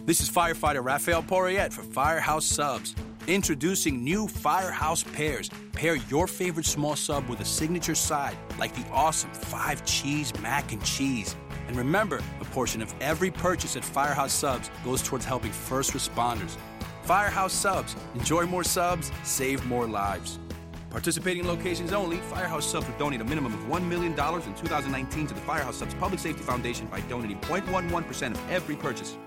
This is firefighter Raphael Porriette for Firehouse Subs. Introducing new Firehouse Pairs. Pair your favorite small sub with a signature side, like the awesome 5-cheese mac and cheese. And remember, a portion of every purchase at Firehouse Subs goes towards helping first responders. Firehouse Subs. Enjoy more subs, save more lives. Participating locations only, Firehouse Subs will donate a minimum of $1 million in 2019 to the Firehouse Subs Public Safety Foundation by donating 0.11% of every purchase.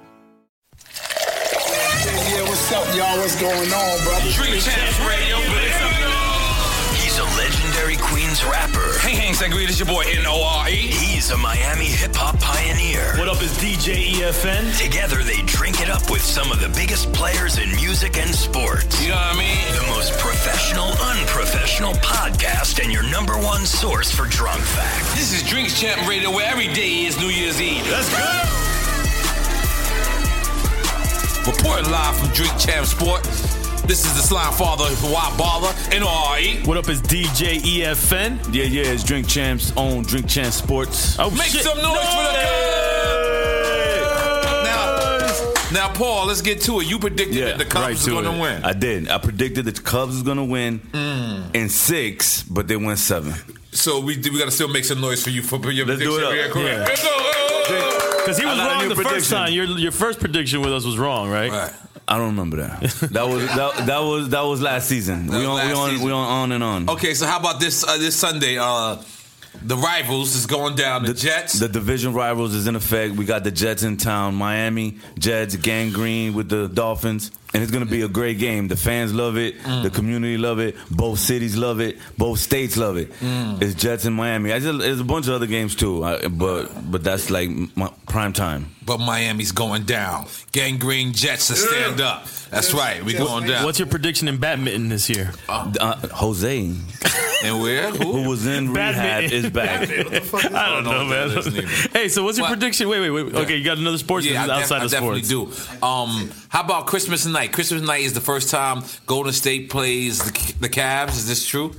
Yeah, what's up, y'all? What's going on, brother? Drink Champs Radio, He's a legendary Queens rapper. Hey, Sangria, this your boy N.O.R.E. He's a Miami hip-hop pioneer. What up, is DJ EFN? Together, they drink it up with some of the biggest players in music and sports. You know what I mean? The most professional, unprofessional podcast and your number one source for drunk facts. This is Drinks Champ Radio, where every day is New Year's Eve. Let's go! Reporting live from Drink Champ Sports. This is the slime father of Why Bother, N.O.R.E. What up, is DJ EFN? Yeah, it's Drink Champs on Drink Champs Sports. Oh, Make shit. some noise for the Cubs! Now, Paul, let's get to it. You predicted that the Cubs were going to win. I did. I predicted the Cubs was going to win in 6, but they went 7. So we got to still make some noise for you for your Let's prediction. do it up. Yeah. Let's go! Because he was I got a wrong new the first prediction. time. Your first prediction with us was wrong, right? Right. I don't remember that. That was last season. We on and on. Okay, so how about this Sunday? The rivals is going down. The Jets. The division rivals is in effect. We got the Jets in town. Miami Jets, gangrene with the Dolphins. And it's going to be a great game. The fans love it. The community love it. Both cities love it. Both states love it. It's Jets in Miami. There's a bunch of other games too, but that's like my prime time. But Miami's going down. Gangrene Jets to stand up. That's right. We going down. What's your prediction in badminton this year? Jose, And where? who was in rehab, is back. I don't know, man. Hey, so what's your prediction? Wait. Okay, you got another sports outside of sports. I definitely do. How about Christmas night? Christmas night is the first time Golden State plays the Cavs. Is this true?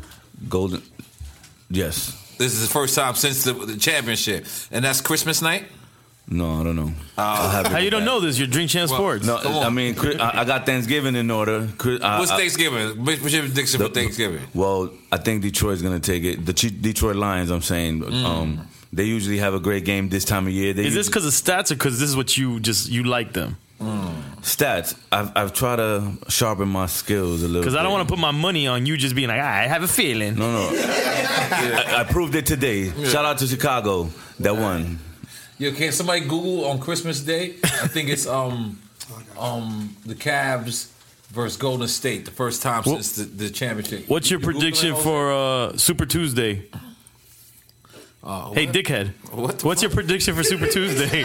Yes. This is the first time since the championship. And that's Christmas night? No, I don't know. How you don't know this? You're Drink Champ Sports. No, I mean, I got Thanksgiving in order. What's Thanksgiving? What's your prediction for Thanksgiving? Well, I think Detroit's going to take it. The Detroit Lions, I'm saying. They usually have a great game this time of year. Is this because of stats or because this is what you like them? Stats. I've tried to sharpen my skills a little bit. Because I don't want to put my money on you just being like, I have a feeling. No. I proved it today. Yeah. Shout out to Chicago that won. Yeah, can somebody Google on Christmas Day? I think it's the Cavs versus Golden State, the first time since the championship. What's your prediction for Super Tuesday? Hey, dickhead. What's your prediction for Super Tuesday?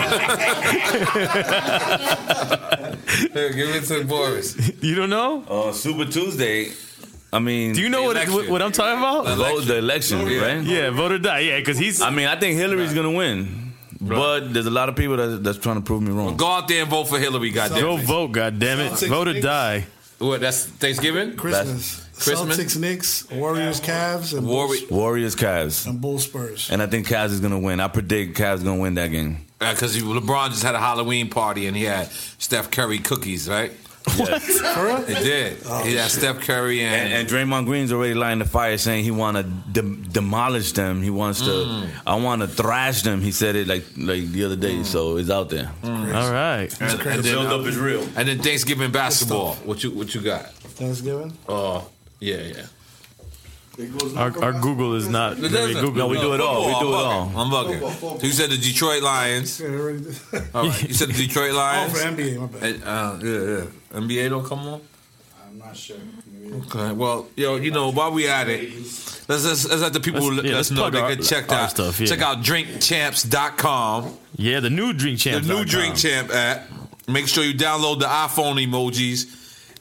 Here, give it to Boris. You don't know? Super Tuesday. I mean, do you know what I'm talking about? The election, right? Yeah, vote or die. Yeah, because he's. I mean, I think Hillary's gonna win, but there's a lot of people that's trying to prove me wrong. Well, go out there and vote for Hillary, goddamn. Go vote, goddamn it. Vote or die. What? That's Thanksgiving. Christmas. Celtics, Knicks, Warriors, Cavs, and Warriors, Cavs, and Bulls, Spurs. And I think Cavs is gonna win. I predict Cavs is gonna win that game. Because LeBron just had a Halloween party and he had Steph Curry cookies, right? What? For real? He did. He had Steph Curry and Draymond Green's already lighting the fire, saying he want to demolish them. He wants to. I want to thrash them. He said it like the other day, so it's out there. All right. And the build-up is real. And then Thanksgiving basketball. What you got? Thanksgiving? Yeah. Our Google is not very Google. No, we do it all. I'm bugging. So you said the Detroit Lions. All right. You said the Detroit Lions. Oh, for NBA, my bad. Yeah. NBA don't come on? I'm not sure. Okay. Well, while we at it, let's let the people let's know they can check out stuff. Yeah. Check out drinkchamps.com. Yeah, the new Drink Champ. The new Drink Champ app. Make sure you download the iPhone emojis.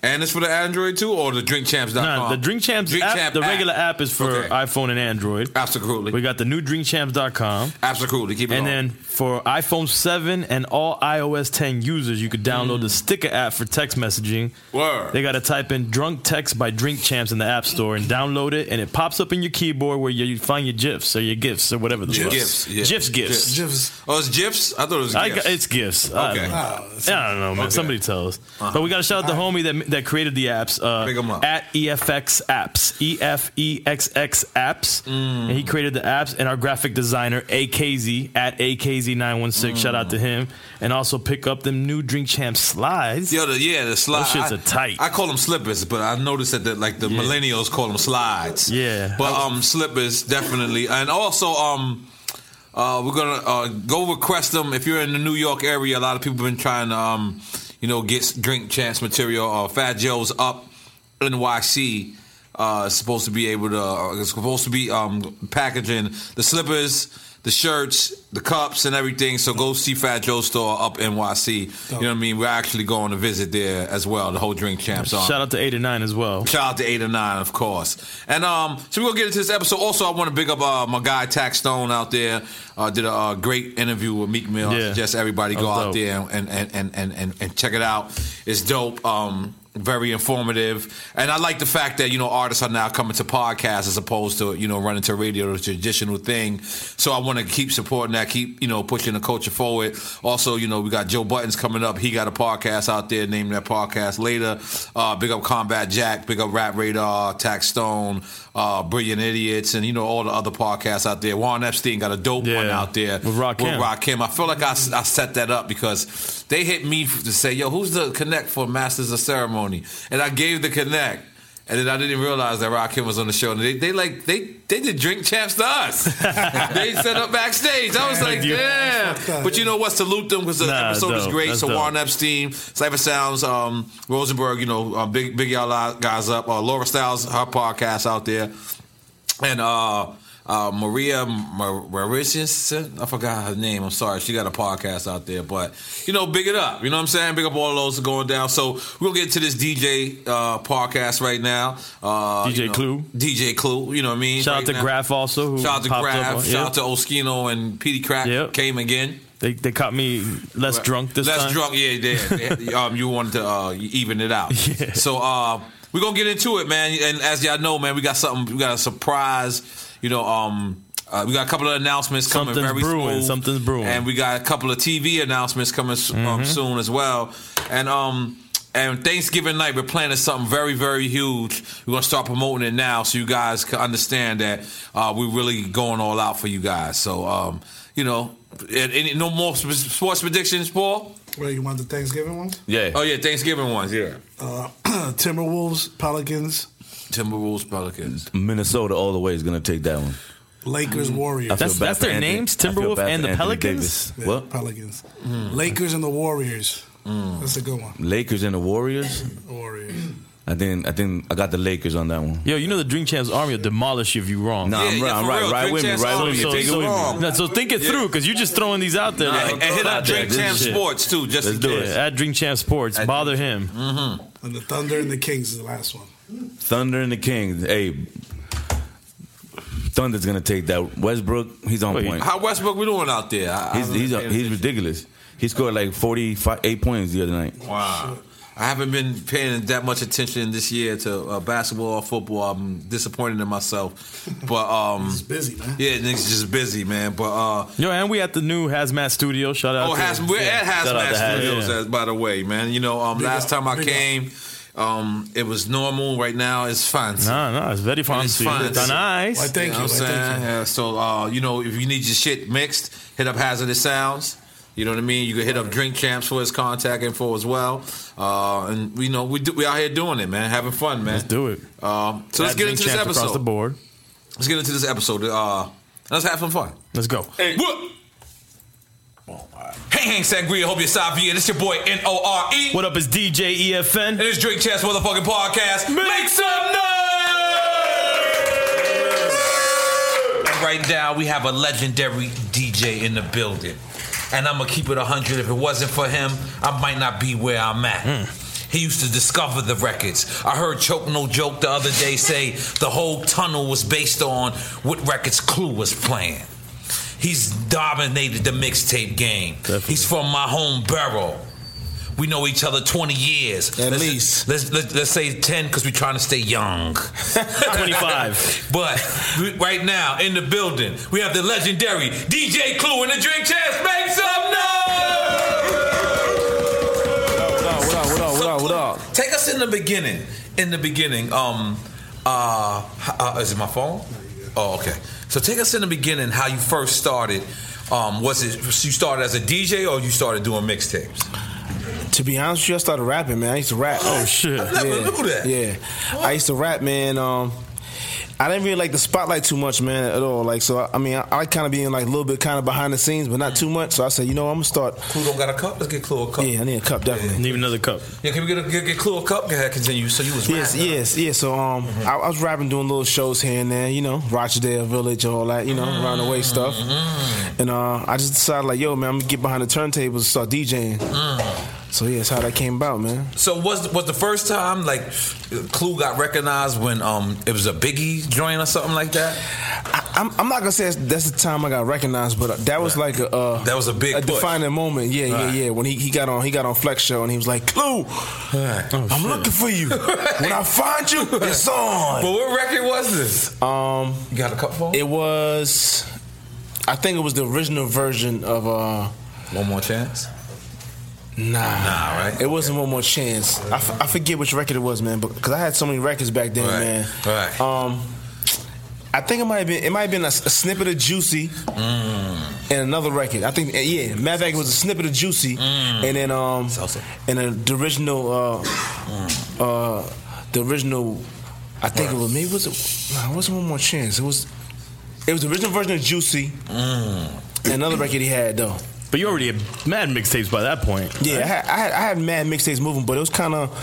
And it's for the Android too, or the DrinkChamps.com? Nah, the Drink Champs app, the regular app is for iPhone and Android. Absolutely. We got the new DrinkChamps.com. Absolutely. Keep it And on. then for iPhone 7 and all iOS 10 users, you could download the Sticker app for text messaging. Word. They got to type in Drunk Text by Drink Champs in the App Store and download it, and it pops up in your keyboard where you find your GIFs or your GIFs or whatever the fuck. GIFs. Yeah. GIFs. Oh, it's GIFs? I thought it was GIFs. It's GIFs. Okay. I don't know, man. Okay. Somebody tell us. But we got to shout out the homie that created the apps. Big 'em up. At EFX Apps. EFEXX Apps. And he created the apps. And our graphic designer, AKZ, at AKZ916. Shout out to him. And also pick up them new Drink Champs slides. Yo, the slides. Those shits are tight. I call them slippers, but I noticed that the millennials call them slides. Yeah. But slippers, definitely. And also, we're going to go request them. If you're in the New York area, a lot of people have been trying to, get Drink Champs material. Fat Joe's Up NYC is supposed to be able to, it's supposed to be packaging the slippers, the shirts, the cups, and everything. So go see Fat Joe's store up NYC. You know what I mean? We're actually going to visit there as well. The whole Drink Champs. Shout out to 8 and 9 as well. Shout out to 8 and 9, of course. And so we're going to get into this episode. Also, I want to big up my guy, Tax Stone, out there. Did a great interview with Meek Mill. I suggest everybody go out there and check it out. It's dope. Very informative. And I like the fact that, artists are now coming to podcasts as opposed to, running to radio, the traditional thing. So I want to keep supporting that, keep, pushing the culture forward. Also, we got Joe Buttons coming up. He got a podcast out there. Name that podcast later. Big up Combat Jack. Big up Rap Radar, Tax Stone, Brilliant Idiots, and, all the other podcasts out there. Warren Epstein got a dope one out there. With Rakim. I feel like I set that up because they hit me to say, yo, who's the connect for Masters of Ceremony? And I gave the connect, and then I didn't realize that Rakim was on the show. And they did Drink Champs to us. They set up backstage. I was like, damn. But you know what? Salute them because the episode is great. So Warren Epstein, Cypher Sounds, Rosenberg, big y'all guys up. Laura Styles, her podcast out there, and Maria Mauritius, I forgot her name. I'm sorry. She got a podcast out there. But, big it up. You know what I'm saying? Big up all of those going down. So we'll get to this DJ podcast right now. DJ Clue. DJ Clue. You know what I mean? Shout out to Graf also. Shout out to Graf. Shout out to Oskino and Petey Crack came again. They caught me less drunk this time. Less drunk, yeah. You wanted to even it out. Yeah. So we're going to get into it, man. And as y'all know, man, we got a surprise. We got a couple of announcements coming very soon. Something's brewing. And we got a couple of TV announcements coming soon as well. And Thanksgiving night, we're planning something very, very huge. We're going to start promoting it now so you guys can understand that we're really going all out for you guys. So, any no more sports predictions, Paul? Well, you want the Thanksgiving ones? Yeah. Oh, yeah, Thanksgiving ones, yeah. Timberwolves, Pelicans. Minnesota all the way is going to take that one. Lakers, Warriors. That's their names, Timberwolves and the Pelicans? Yeah, what? Pelicans. Lakers and the Warriors. That's a good one. Lakers and the Warriors? Warriors. I think I got the Lakers on that one. Yo, the Drink Champs Army will demolish you if you wrong. No, I'm right with me. Take it with me. So think it through because you're just throwing these out there. And hit up Drink Champs Sports too. Just Let's do it. At Drink Champs Sports, bother him. And the Thunder and the Kings is the last one. Thunder and the Kings. Hey, Thunder's gonna take that. Westbrook, he's on point. How Westbrook we doing out there? He's ridiculous. He scored like 8 points the other night. Wow. I haven't been paying that much attention this year to basketball or football. I'm disappointed in myself. But he's busy, man. Yeah, niggas just busy, man. But and we at the new Hazmat Studio. Shout out. We're at Hazmat Studios, by the way, man. Last time I came, it was normal. Right now, it's fancy. No, it's very fancy. It's nice. Well, thank you. So, if you need your shit mixed, hit up Hazardous Sounds. You know what I mean? You can hit up Drink Champs for his contact info as well. And we out here doing it, man, having fun, man. Let's do it. So let's get into this episode. Across the board. Let's get into this episode. Let's have some fun. Let's go. Hey, Hang Sangria, hope you're Savia. This your boy N-O-R-E. What up, it's DJ EFN. And it's Drink Champs motherfucking podcast. Make some noise! And right now, we have a legendary DJ in the building. And I'm going to keep it 100. If it wasn't for him, I might not be where I'm at. He used to discover the records. I heard Choke No Joke the other day say the whole tunnel was based on what records Clue was playing. He's dominated the mixtape game. Definitely. He's from my home borough. We know each other 20 years. At least. Let's say 10 because we're trying to stay young. 25. But right now, in the building, we have the legendary DJ Clue and the Drink Champs. Make some noise! What up? Take us in the beginning. Is it my phone? Oh, okay. So take us in the beginning, how you first started. Was it you started as a DJ or you started doing mixtapes? To be honest with you, I started rapping, man. I used to rap. Oh shit! I never knew that. Yeah, what? I used to rap, man. I didn't really like the spotlight too much, man, at all. Like, so I mean, I kind of being like a little bit kind of behind the scenes, but not too much. So I said, I'm gonna start. Clue don't got a cup. Let's get Clue a cup. Yeah, I need a cup, definitely. Need another cup. Yeah, can we get Clue a cup? Go ahead, continue. So you was rapping. Yes. So I was rapping, doing little shows here and there, Rochdale Village, all that, around the way stuff. And I just decided, like, yo, man, I'm gonna get behind the turntables and start DJing. So yeah, that's how that came about, man. So was the first time like Clue got recognized when it was a Biggie joint or something like that? I'm not gonna say that's the time I got recognized, but that was like that was a big defining moment. Yeah. When he got on Flex Show and he was like, Clue, I'm looking for you. When I find you, it's on. But what record was this? You got a cup phone? It was, I think it was the original version of One More Chance. Nah, right? It wasn't One More Chance. I forget which record it was, man, because I had so many records back then, man. Right. I think it might have been a snippet of Juicy and another record. I think, matter of fact, it was a snippet of Juicy and then the original. I think it was maybe it wasn't One More Chance. It was the original version of Juicy and another record he had though. But you already had mad mixtapes by that point. Yeah, right? I had mad mixtapes moving, but it was kind of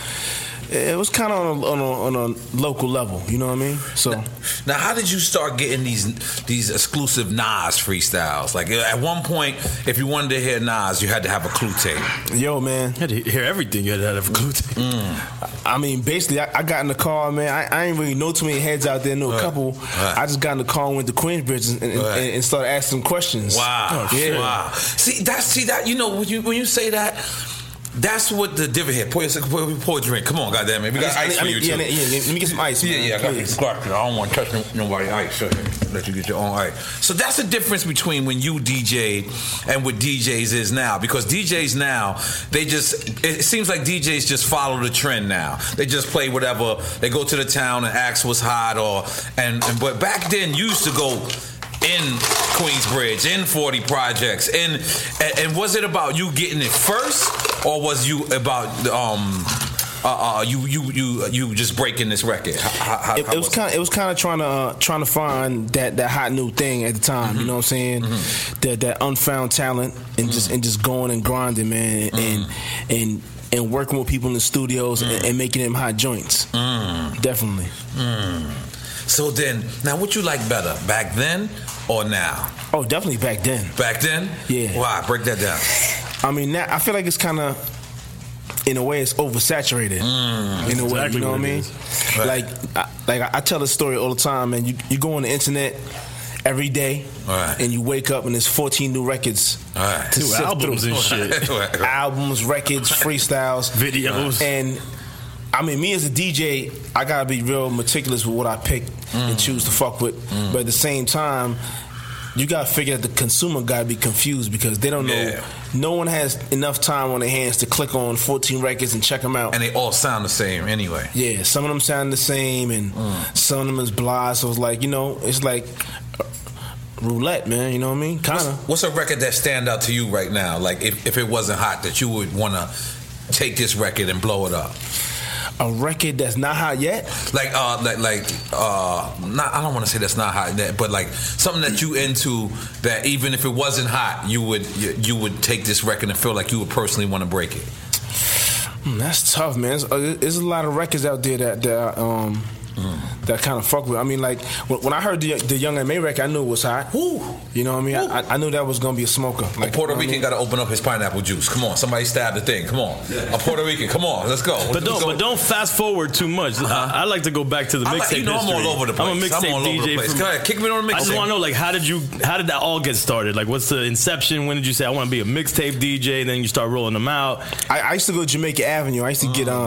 on a local level. You know what I mean? So now, how did you start getting these exclusive Nas freestyles? Like at one point, if you wanted to hear Nas, you had to have a Clue tape. Yo, man, you had to hear everything. You had to have a Clue tape. I mean, basically, I got in the car, man. I ain't really know too many heads out there. Know a couple. I just got in the car and went to Queensbridge and started asking them questions. Wow. Wow. See that. You know, when you say that. That's what the difference here. Pour a drink. Come on, goddamn it. We got ice for you too. Let me get some ice. Yeah, I got this Clark. I don't want to touch nobody's ice. So let you get your own ice. So that's the difference between when you DJ and what DJs is now. Because DJs now, it seems like DJs just follow the trend now. They just play whatever. They go to the town and ask what's hot but back then you used to go in Queensbridge, in 40 Projects, and was it about you getting it first, or was you about you just breaking this record? It was kind of trying to find that hot new thing at the time. You know what I'm saying? That unfound talent and just going and grinding, man, and working with people in the studios and making them hot joints. Definitely. So then, now what you like better, back then or now? Oh, definitely back then. Back then? Yeah. Why? Break that down. I mean, now I feel like it's kind of, in a way, it's oversaturated. In a way, you know what I mean? Right. Like I tell this story all the time, man. You go on the internet every day, and you wake up and there's 14 new records to sift albums through. And shit. Albums, records, freestyles, videos, and I mean, me as a DJ, I gotta be real meticulous with what I pick and choose to fuck with. But at the same time, you gotta figure that the consumer gotta be confused because they don't know. No one has enough time on their hands to click on 14 records and check them out. And they all sound the same anyway. Yeah, some of them sound the same, and some of them is blah. So it's like, it's like roulette, man. You know what I mean? Kind of. What's a record that stand out to you right now? Like if it wasn't hot, that you would want to take this record and blow it up. A record that's not hot yet? I don't want to say that's not hot yet, but like something that you into that even if it wasn't hot, you would take this record and feel like you would personally want to break it. That's tough, man. There's a lot of records out there that that kind of fuck with. I mean, like when I heard the Young M.A. record, I knew it was hot. Woo. You know what I mean? I knew that was gonna be a smoker. Like, A Puerto Rican got to open up his pineapple juice. Come on, somebody stab the thing. Come on, a Puerto Rican. Come on, let's go. But don't fast forward too much. I like to go back to the mixtape. I'm all over the place. I'm a mixtape DJ. Go ahead, kick me on the mixtape. I just want to know, like, how did that all get started? Like, what's the inception? When did you say I want to be a mixtape DJ? Then you start rolling them out. I used to go to Jamaica Avenue. I used to get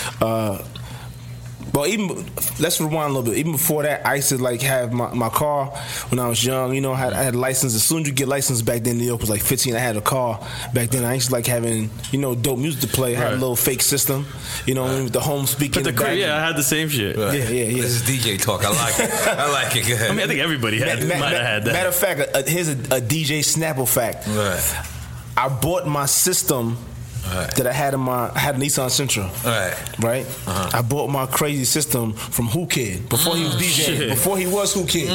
well, even let's rewind a little bit. Even before that, I used to like have my car when I was young. You know, I had a license. As soon as you get licensed back then, New York was like 15. I had a car back then. I used to like having dope music to play. I had a little fake system. You know, with the home speaker. I had the same shit. Right. Yeah. This is DJ talk. I like it. I like it. Go ahead. I mean, I think everybody might have had that. Matter of fact, here's a DJ Snapple fact. Right. I bought my system. Right. That I had a Nissan Sentra. Right. I bought my crazy system from Who Kid before he was DJing. Shit. Before he was Who Kid.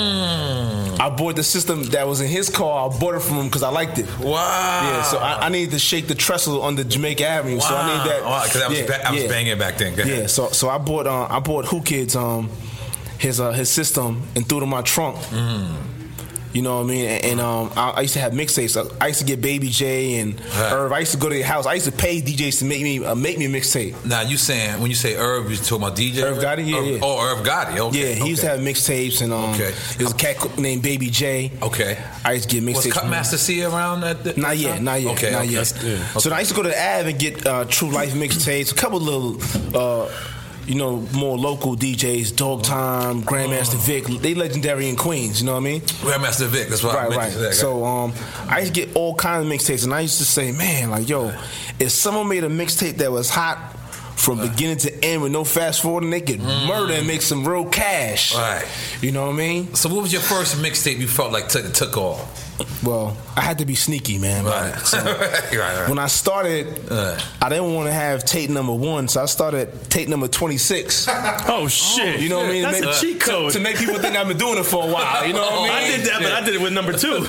I bought the system that was in his car. I bought it from him because I liked it. Wow. Yeah. So I needed to shake the trestle on the Jamaica Avenue. Wow. So I needed that. Wow. Because I was banging back then. Yeah. So I bought Who Kid's his system and threw it in my trunk. You know what I mean? And I used to have mixtapes. I used to get Baby J and Irv. I used to go to their house. I used to pay DJs to make me a mixtape. Now when you say Irv, you talking about DJ? Irv Gotti? Yeah. Oh, Irv Gotti. Okay. Yeah, he used to have mixtapes and there was a cat named Baby J. Okay. I used to get mixtapes. Was Cutmaster C around at the Not yet. Okay. Not yet. So I used to go to the Ave and get True Life mixtapes, a couple little more local DJs, Dog Time, Grandmaster Vic. They legendary in Queens, you know what I mean? Grandmaster Vic, that's why I mentioned that. So I used to get all kinds of mixtapes, and I used to say, man, like, yo, if someone made a mixtape that was hot from beginning to end with no fast forwarding, they could murder and make some real cash. Right. You know what I mean? So what was your first mixtape you felt like took off? Well, I had to be sneaky, man. Right. So right. When I started, I didn't want to have tape number 1, so I started at tape number 26. Oh shit! You know what I mean? That's a cheat code to make people think I've been doing it for a while. You know what I mean? I did that, but I did it with number 2.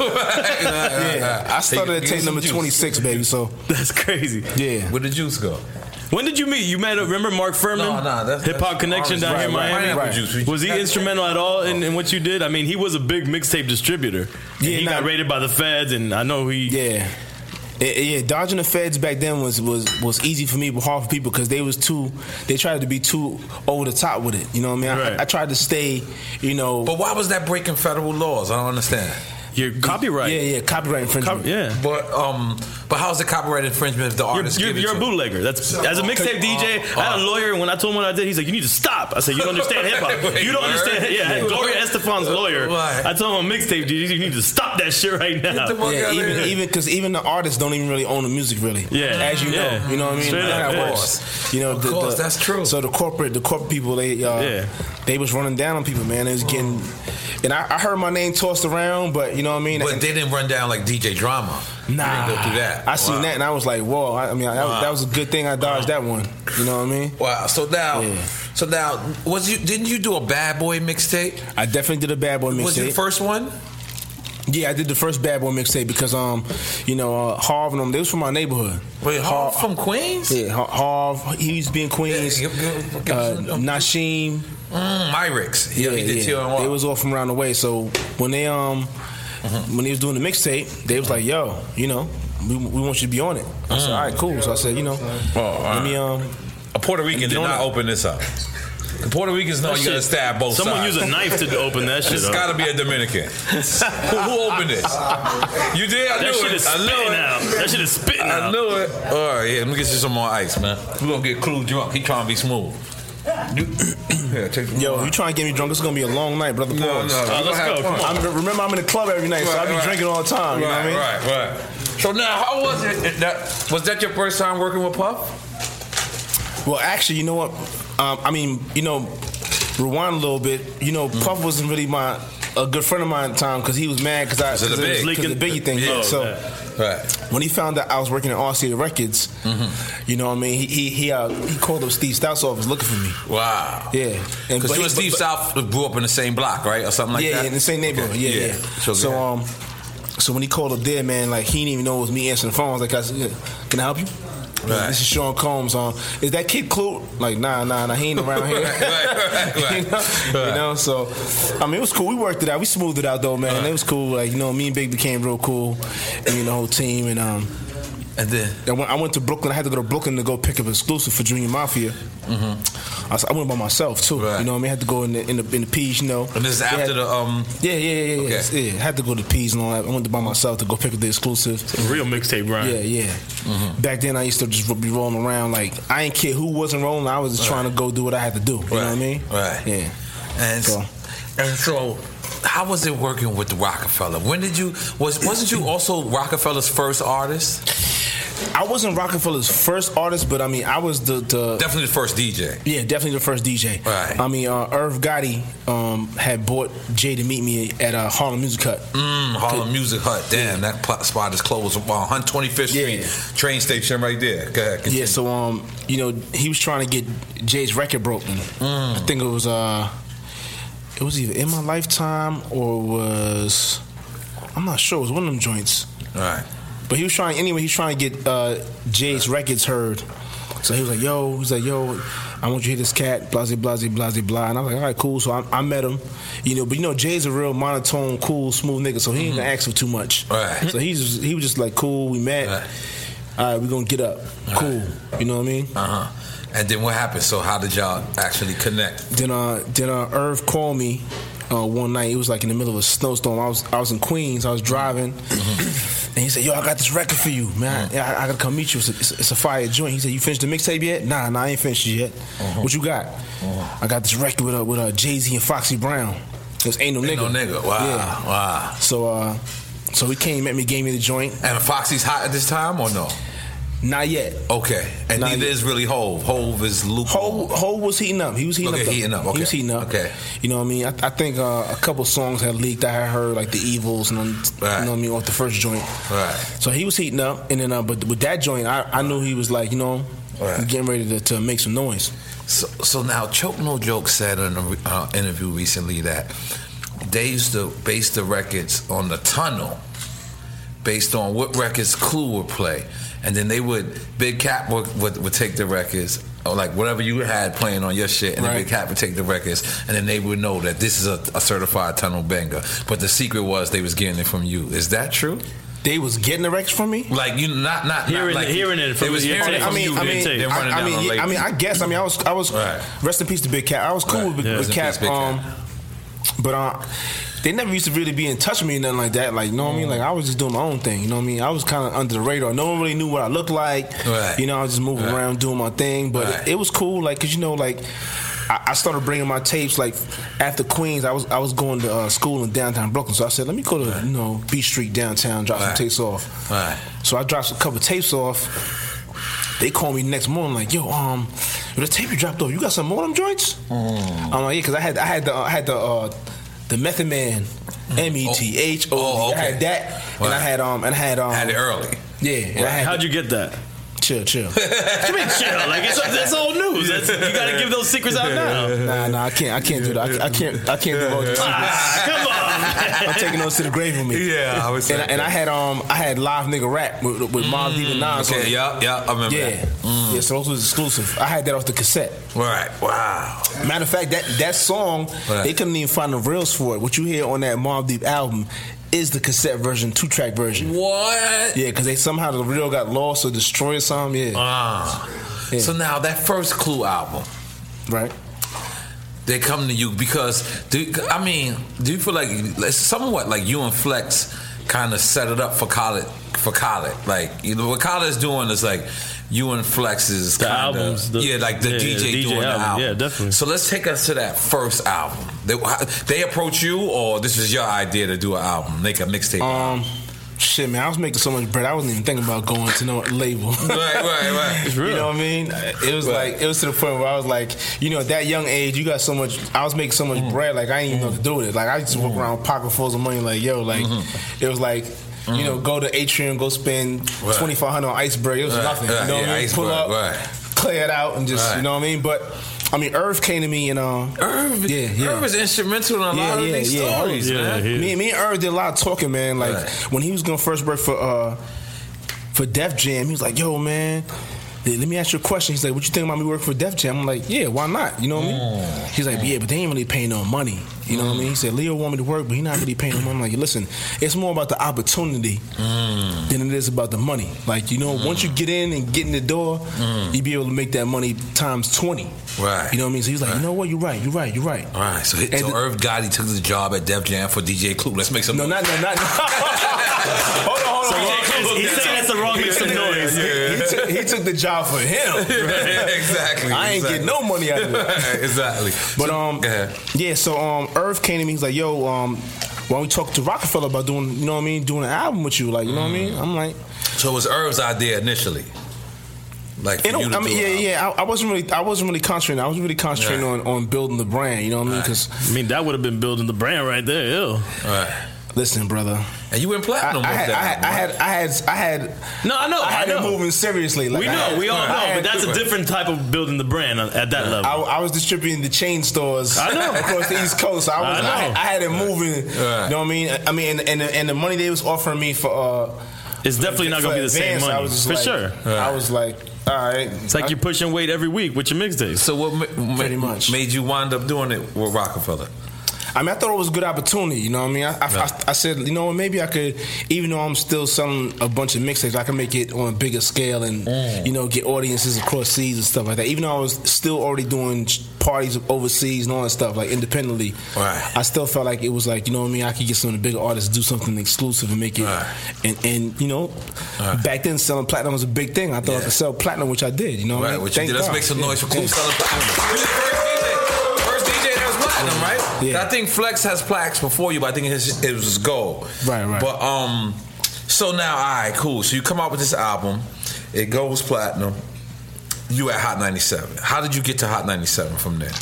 I started at tape number 26, baby. So that's crazy. Yeah. Where did Juice go? When did you meet? You met, remember Mark Furman? No, Hip Hop Connection down here in Miami? Right. Was he instrumental at all in what you did? I mean, he was a big mixtape distributor. Yeah, he got raided by the feds, and I know he... Yeah, dodging the feds back then was easy for me, but hard for people because they tried to be too over the top with it. You know what I mean? Right. I tried to stay, But why was that breaking federal laws? I don't understand. Your copyright. Yeah, copyright infringement. But how's the copyright infringement if the artist you're a bootlegger. That's as a mixtape DJ. I had a lawyer, and when I told him what I did, he's like, "You need to stop." I said, "You don't understand hip hop. You don't understand." Yeah, Gloria Estefan's lawyer. I told him, "Mixtape DJ, you need to stop that shit right now." Yeah, even because even the artists don't even really own the music, really. Yeah, as you know, you know what I mean. That works. You know, of course, that's true. So the corporate people, they was running down on people, man. They was getting, and I heard my name tossed around, but you know what I mean. But they didn't run down like DJ Drama. Nah, you didn't go through that. I seen that and I was like, whoa. I mean, that was a good thing I dodged that one. You know what I mean? Wow. So now, didn't you do a Bad Boy mixtape? I definitely did a Bad Boy mixtape. Was it the first one? Yeah, I did the first Bad Boy mixtape because Harv and them, they was from my neighborhood. Wait, Harv from Queens? Yeah, Harv, he used to be in Queens. Nasheem, Myrix. He did TLNY. They was all from around the way. So when they when he was doing the mixtape, they was like, "Yo, we want you to be on it." I said, "All right, cool." So I said, let me a Puerto Rican did not open this up. The Puerto Ricans know you gotta stab both Someone sides. use a knife to open that shit. It's gotta be a Dominican. Who opened this? You did? I knew it. That shit is spitting out. I knew it. All right, let me get you some more ice, man. We're gonna get Clue drunk. He trying to be smooth. Yo, you trying to get me drunk? It's gonna be a long night, brother. No. Let's go. Remember, I'm in the club every night, so I be drinking all the time. You know what I mean? Right. So now, how was it? Was that your first time working with Puff? Well, actually, you know what? Rewind a little bit. Puff wasn't really a good friend of mine at the time because he was mad because of the Biggie thing. Yeah. So when he found out I was working at RCA Records, you know what I mean? He called up Steve Stout's office looking for me. Wow. Yeah. Because you and Steve Stout grew up in the same block, right, or something like that. Yeah, in the same neighborhood. Okay. Yeah. So when he called up there, man, like he didn't even know it was me answering the phone. I was like, "Can I help you?" Right. This is Sean Combs. Is that Kid Clue? Like, nah, he ain't around here. right. You know, so I mean, it was cool. We worked it out. We smoothed it out though, man. It was cool. Like, you know, me and Big became real cool, and the whole team. And then I went to Brooklyn. I had to go to Brooklyn to go pick up exclusive for Junior Mafia. I went by myself too. Right. You know what I mean? I had to go in the P's. You know. And this is after Yeah. Okay. Yeah. I had to go to P's and all that. I went by myself to go pick up the exclusive. A real mixtape, Brian. Yeah. Back then, I used to just be rolling around. Like, I ain't care who wasn't rolling. I was just trying to go do what I had to do. You know what I mean? Right. Yeah. And so, how was it working with the Rockefeller? When did you wasn't you also Rockefeller's first artist? I wasn't Rockefeller's first artist, but I mean, I was the definitely the first DJ. Yeah, definitely the first DJ. Right. I mean, Irv Gotti had bought Jay to meet me at Harlem Music Hut. Harlem Music Hut. Damn, that spot is closed. 125th Street train station right there. Go ahead. Continue. Yeah. So you know, he was trying to get Jay's record broken. I think it was either In My Lifetime or I'm not sure. It was one of them joints. Right. But he was trying to get Jay's records heard. So he was like, yo, I want you to hear this cat, blah, blah, blah, blah, blah. And I was like, all right, cool. So I met him, you know. But you know, Jay's a real monotone, cool, smooth nigga. So he ain't gonna ask for too much. Right. So he was just like, cool. We met. Right. All right, we gonna get up. Cool. You know what I mean? And then what happened? So how did y'all actually connect? Then Irv called me one night. It was like in the middle of a snowstorm. I was in Queens. I was driving. And he said, yo, I got this record for you, man. I gotta come meet you. It's a fire joint. He said, you finished the mixtape yet? Nah, I ain't finished it yet. What you got? I got this record with Jay-Z and Foxy Brown. It Ain't No Nigga. Wow. Yeah. Wow. So he came, met me, gave me the joint. And Foxy's hot at this time or no? Not yet. Okay. And neither is really Hove. Hove is lukewarm. Hove was heating up. He was heating up. Okay. He was heating up. Okay. You know what I mean? I think a couple songs had leaked. I had heard like The Evils and you know what I mean, off the first joint. Right. So he was heating up, and then but with that joint, I knew he was like, you know, getting ready to make some noise. So now Choke No Joke said in an interview recently that they used to base the records on the tunnel, based on what records Clue would play. And then Big Cat would take the records, or like whatever you had playing on your shit, and then Big Cat would take the records, and then they would know that this is a certified tunnel banger. But the secret was they was getting it from you. Is that true? They was getting the records from me? Like you not hearing it from you. I guess. I was rest in peace to Big Cat. I was cool with Cat. But they never used to really be in touch with me or nothing like that. Like, you know what I mean? Like, I was just doing my own thing. You know what I mean? I was kind of under the radar. No one really knew what I looked like. Right. You know, I was just moving around doing my thing. But it was cool, like, because, you know, like, I started bringing my tapes, like, after Queens. I was going to school in downtown Brooklyn. So I said, let me go to, you know, Beach Street downtown, drop some tapes off. Right. So I dropped a couple tapes off. They called me the next morning, like, yo, the tape you dropped off, you got some more of them joints? I'm like, yeah, because I had the Method Man, METHOD. Oh, okay. I had that, and I had had it early. Yeah. How'd you get that? Chill. What you mean chill? Like that's old news. You gotta give those secrets out now. Nah, I can't do that. I can't divulge the secrets. Come on. I'm taking those to the grave with me. Yeah, I was. And I had Live Nigga Rap with Mobb Deep and Nas. Okay, yeah, I remember that. Yeah, so those was exclusive. I had that off the cassette. Right. Wow. Matter of fact, that song, they couldn't even find the reels for it. What you hear on that Mobb Deep album is the cassette version, 2-track version. What? Yeah, because they somehow the reel got lost or destroyed or something. Yeah. So now that first Clue album, right? They come to you because do you feel like it's somewhat like you and Flex kind of set it up for Khaled? Like, you know, what Khaled is doing is like you and Flex is the albums, like the DJ doing the album. Yeah, definitely. So let's take us to that first album. They approach you, or this is your idea to do an album, make a mixtape? Shit, man, I was making so much bread. I wasn't even thinking about going to no label. Right. It's real. You know what I mean? It was like, it was to the point where I was like, you know, at that young age, you got so much. I was making so much bread, like I didn't even know what to do with it. Like I used to walk around with pocketfuls of money, like yo, like it was like. You know, go to Atrium, go spend $2,500 on Iceberg. It was nothing. You know what I mean? Pull up, clear it out, and just you know what I mean. But I mean, Irv came to me and Irv is instrumental in a lot of these stories, man. Me and Irv did a lot of talking, man. Like when he was gonna first work for Def Jam, he was like, "Yo, man, let me ask you a question. He's like, what you think about me working for Def Jam? I'm like, yeah, why not? You know what I mean? He's like, yeah, but they ain't really paying no money. You know what I mean? He said, Leo want me to work, but he not really paying no money. I'm like, listen, it's more about the opportunity than it is about the money. Like, you know, once you get in and get in the door, you be able to make that money times 20. Right. You know what I mean? So he's like, you know what? You're right. All right. So Irv Gotti took the job at Def Jam for DJ Clue. Let's make some. No, not. Hold on. He's saying that's the wrong mix of noise. He took the job for him. Exactly. I ain't getting no money out of it. Exactly. But yeah. So Irv came to me. He's like, yo, why don't we talk to Rockefeller about doing, you know what I mean, doing an album with you? Like, you know what I mean? I'm like, so it was Irv's idea initially. Like, for you to I wasn't really concentrating. I was really concentrating on building the brand. You know what I mean? Because I mean, that would have been building the brand right there. Ew. Right. Listen, brother. And you went platinum with that. I had. No, I know. I had it moving seriously. Like, we all know, but that's a different type of building the brand at that level. I was distributing the chain stores. I know. Across the East Coast. So I had it moving. Right. You know what I mean? I mean, and the money they was offering me for. It's definitely not gonna be the same money. I was just for like, sure. Right. I was like, all right. It's like you're pushing weight every week with your mixtapes. So what Pretty much. made you wind up doing it with Rockefeller? I mean, I thought it was a good opportunity. You know what I mean? I said, you know what, maybe I could, even though I'm still selling a bunch of mixtapes, I can make it on a bigger scale and, you know, get audiences across seas and stuff like that. Even though I was still already doing parties overseas and all that stuff, like independently, I still felt like it was like, you know what I mean, I could get some of the bigger artists to do something exclusive and make it. And you know, back then selling platinum was a big thing. I thought I could sell platinum, which I did, you know what I mean? What you did. Let's make some noise for Clue selling platinum. First DJ that was platinum, right? Yeah. I think Flex has plaques before you, but I think it was his gold. Right. But so now, all right, cool. So you come out with this album, it goes platinum. You at Hot 97. How did you get to Hot 97 from there?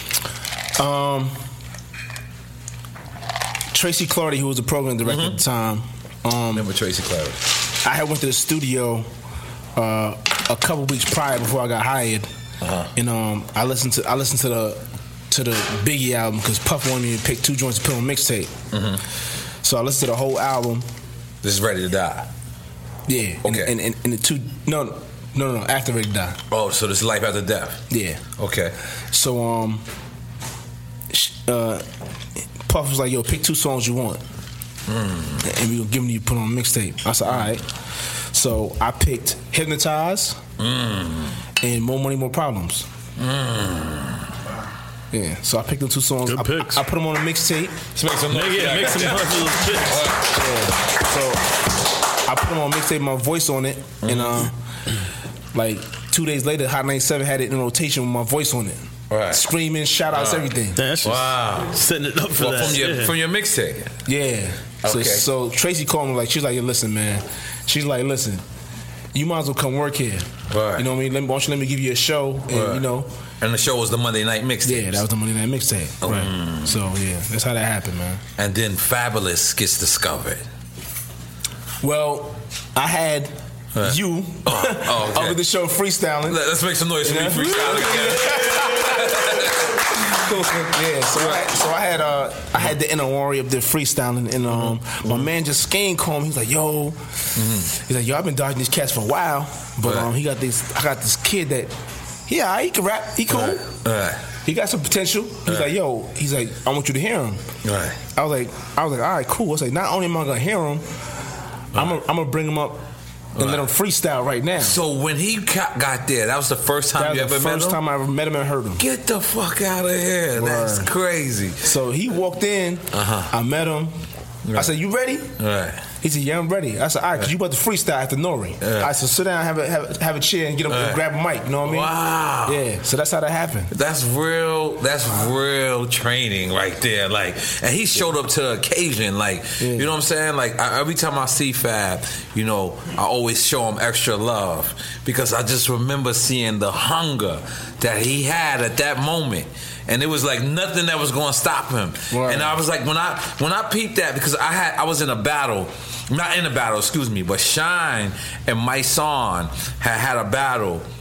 Tracy Clardy, who was the program director at the time. Remember Tracy Clardy? I had went to the studio a couple weeks prior before I got hired, and I listened to the Biggie album because Puff wanted me to pick 2 joints to put on mixtape. So I listened to the whole album. This is Ready to Die. Yeah. Okay. And the 2 no after Ready to Die. Oh, so this is Life After Death. Yeah. Okay. So Puff was like, yo, pick 2 songs you want, and we gonna give them to you, put on a mixtape. I said, all right. So I picked Hypnotize and More Money, More Problems. Yeah, so I picked them 2 songs. Good picks. I put them on a mixtape. Let's make some noise. Make some noise for those picks. So I put them on a mixtape, my voice on it, and like 2 days later, Hot 97 had it in rotation with my voice on it. Right. Screaming, shout outs, everything. That's just setting it up for that. From your mixtape. Yeah. Okay. So Tracy called me, like, she's like, listen, man. She's like, listen, you might as well come work here. Right. You know what I mean? Why don't you let me give you a show? And, you know. And the show was the Monday Night Mixtape. Yeah, that was the Monday Night Mixtape. Right. So, yeah, that's how that happened, man. And then Fabulous gets discovered. Well, I had you over the show freestyling. Let's make some noise for me freestyling again. Yeah, so I had the inner warrior up there freestyling, and my man just Skane called me. He's like, yo, I've been dodging these cats for a while, but I got this kid that, he can rap, he cool. He got some potential. He's like, yo, I want you to hear him. Right. I was like, all right, cool. I was like, not only am I gonna hear him, I'm gonna bring him up and let him freestyle right now. So when he got there, that was the first time you ever met him? That was the first time I ever met him and heard him. Get the fuck out of here. That's crazy. So he walked in, I met him. I said, you ready? Right. He said, yeah, I'm ready. I said, all right, because you about to freestyle after Nori. I said, sit down, have a chair, and get him, grab a mic. You know what I mean? Wow. Yeah. So that's how that happened. That's real training right there. Like, and he showed up to the occasion. Like, you know what I'm saying? Like, every time I see Fab, you know, I always show him extra love because I just remember seeing the hunger that he had at that moment. And it was like nothing that was going to stop him. Right. And I was like, when I peeped that, because I was in a battle. Not in a battle, excuse me, but Shine and My Son had a battle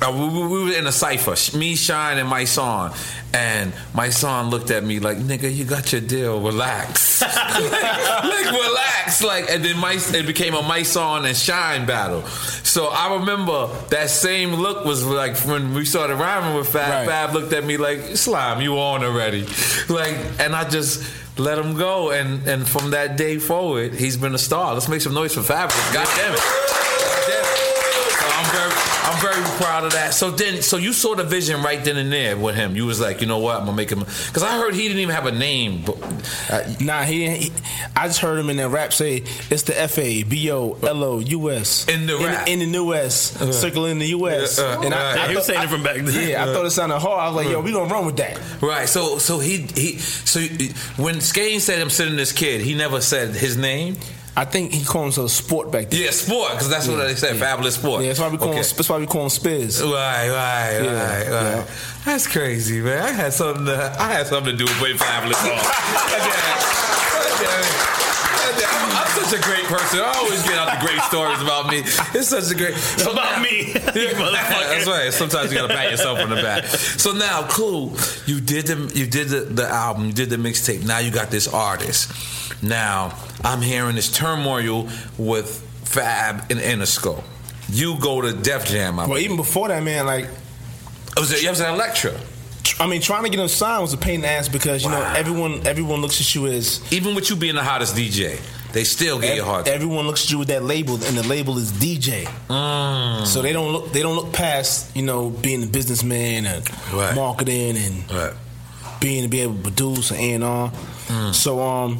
We were in a cipher, me, Shine, and my son. And my son looked at me like, "Nigga, you got your deal. Relax, like relax." Like, and then it became a my son and Shine battle. So I remember that same look was like when we started rhyming with Fab. Right. Fab looked at me like, "Slime, you on already?" Like, and I just let him go. And from that day forward, he's been a star. Let's make some noise for Fab. God damn it. I'm very proud of that. So you saw the vision right then and there with him. You was like, you know what, I'm gonna make him. Because I heard he didn't even have a name. Nah, he I just heard him in that rap say it's the FABOLOUS in the rap in the US, circling the US. And I was saying it from back then. Yeah, I thought it sounded hard. I was like, yo, we gonna run with that. Right. So when Skane said I'm sending this kid, he never said his name. I think he called himself Sport back then. Yeah, Sport, because that's what they said, Fabulous Sport. Yeah, that's why we call him Spiz. Right. That's crazy, man. I had something to do with putting Fabulous on. I'm such a great person. I always get out the great stories about me. It's such a great about me. That's right. Sometimes you gotta pat yourself on the back. So now, Clue, you did the album, you did the mixtape. Now you got this artist. Now I'm hearing this turmoil with Fab and Interscope. You go to Def Jam. Even before that, man, like you was at Elektra. I mean, trying to get him signed was a pain in the ass because you know everyone looks at you as, even with you being the hottest DJ, they still get you hard. Everyone looks at you with that label, and the label is DJ. So they don't look past, you know, being a businessman and marketing and being able to produce and A&R. So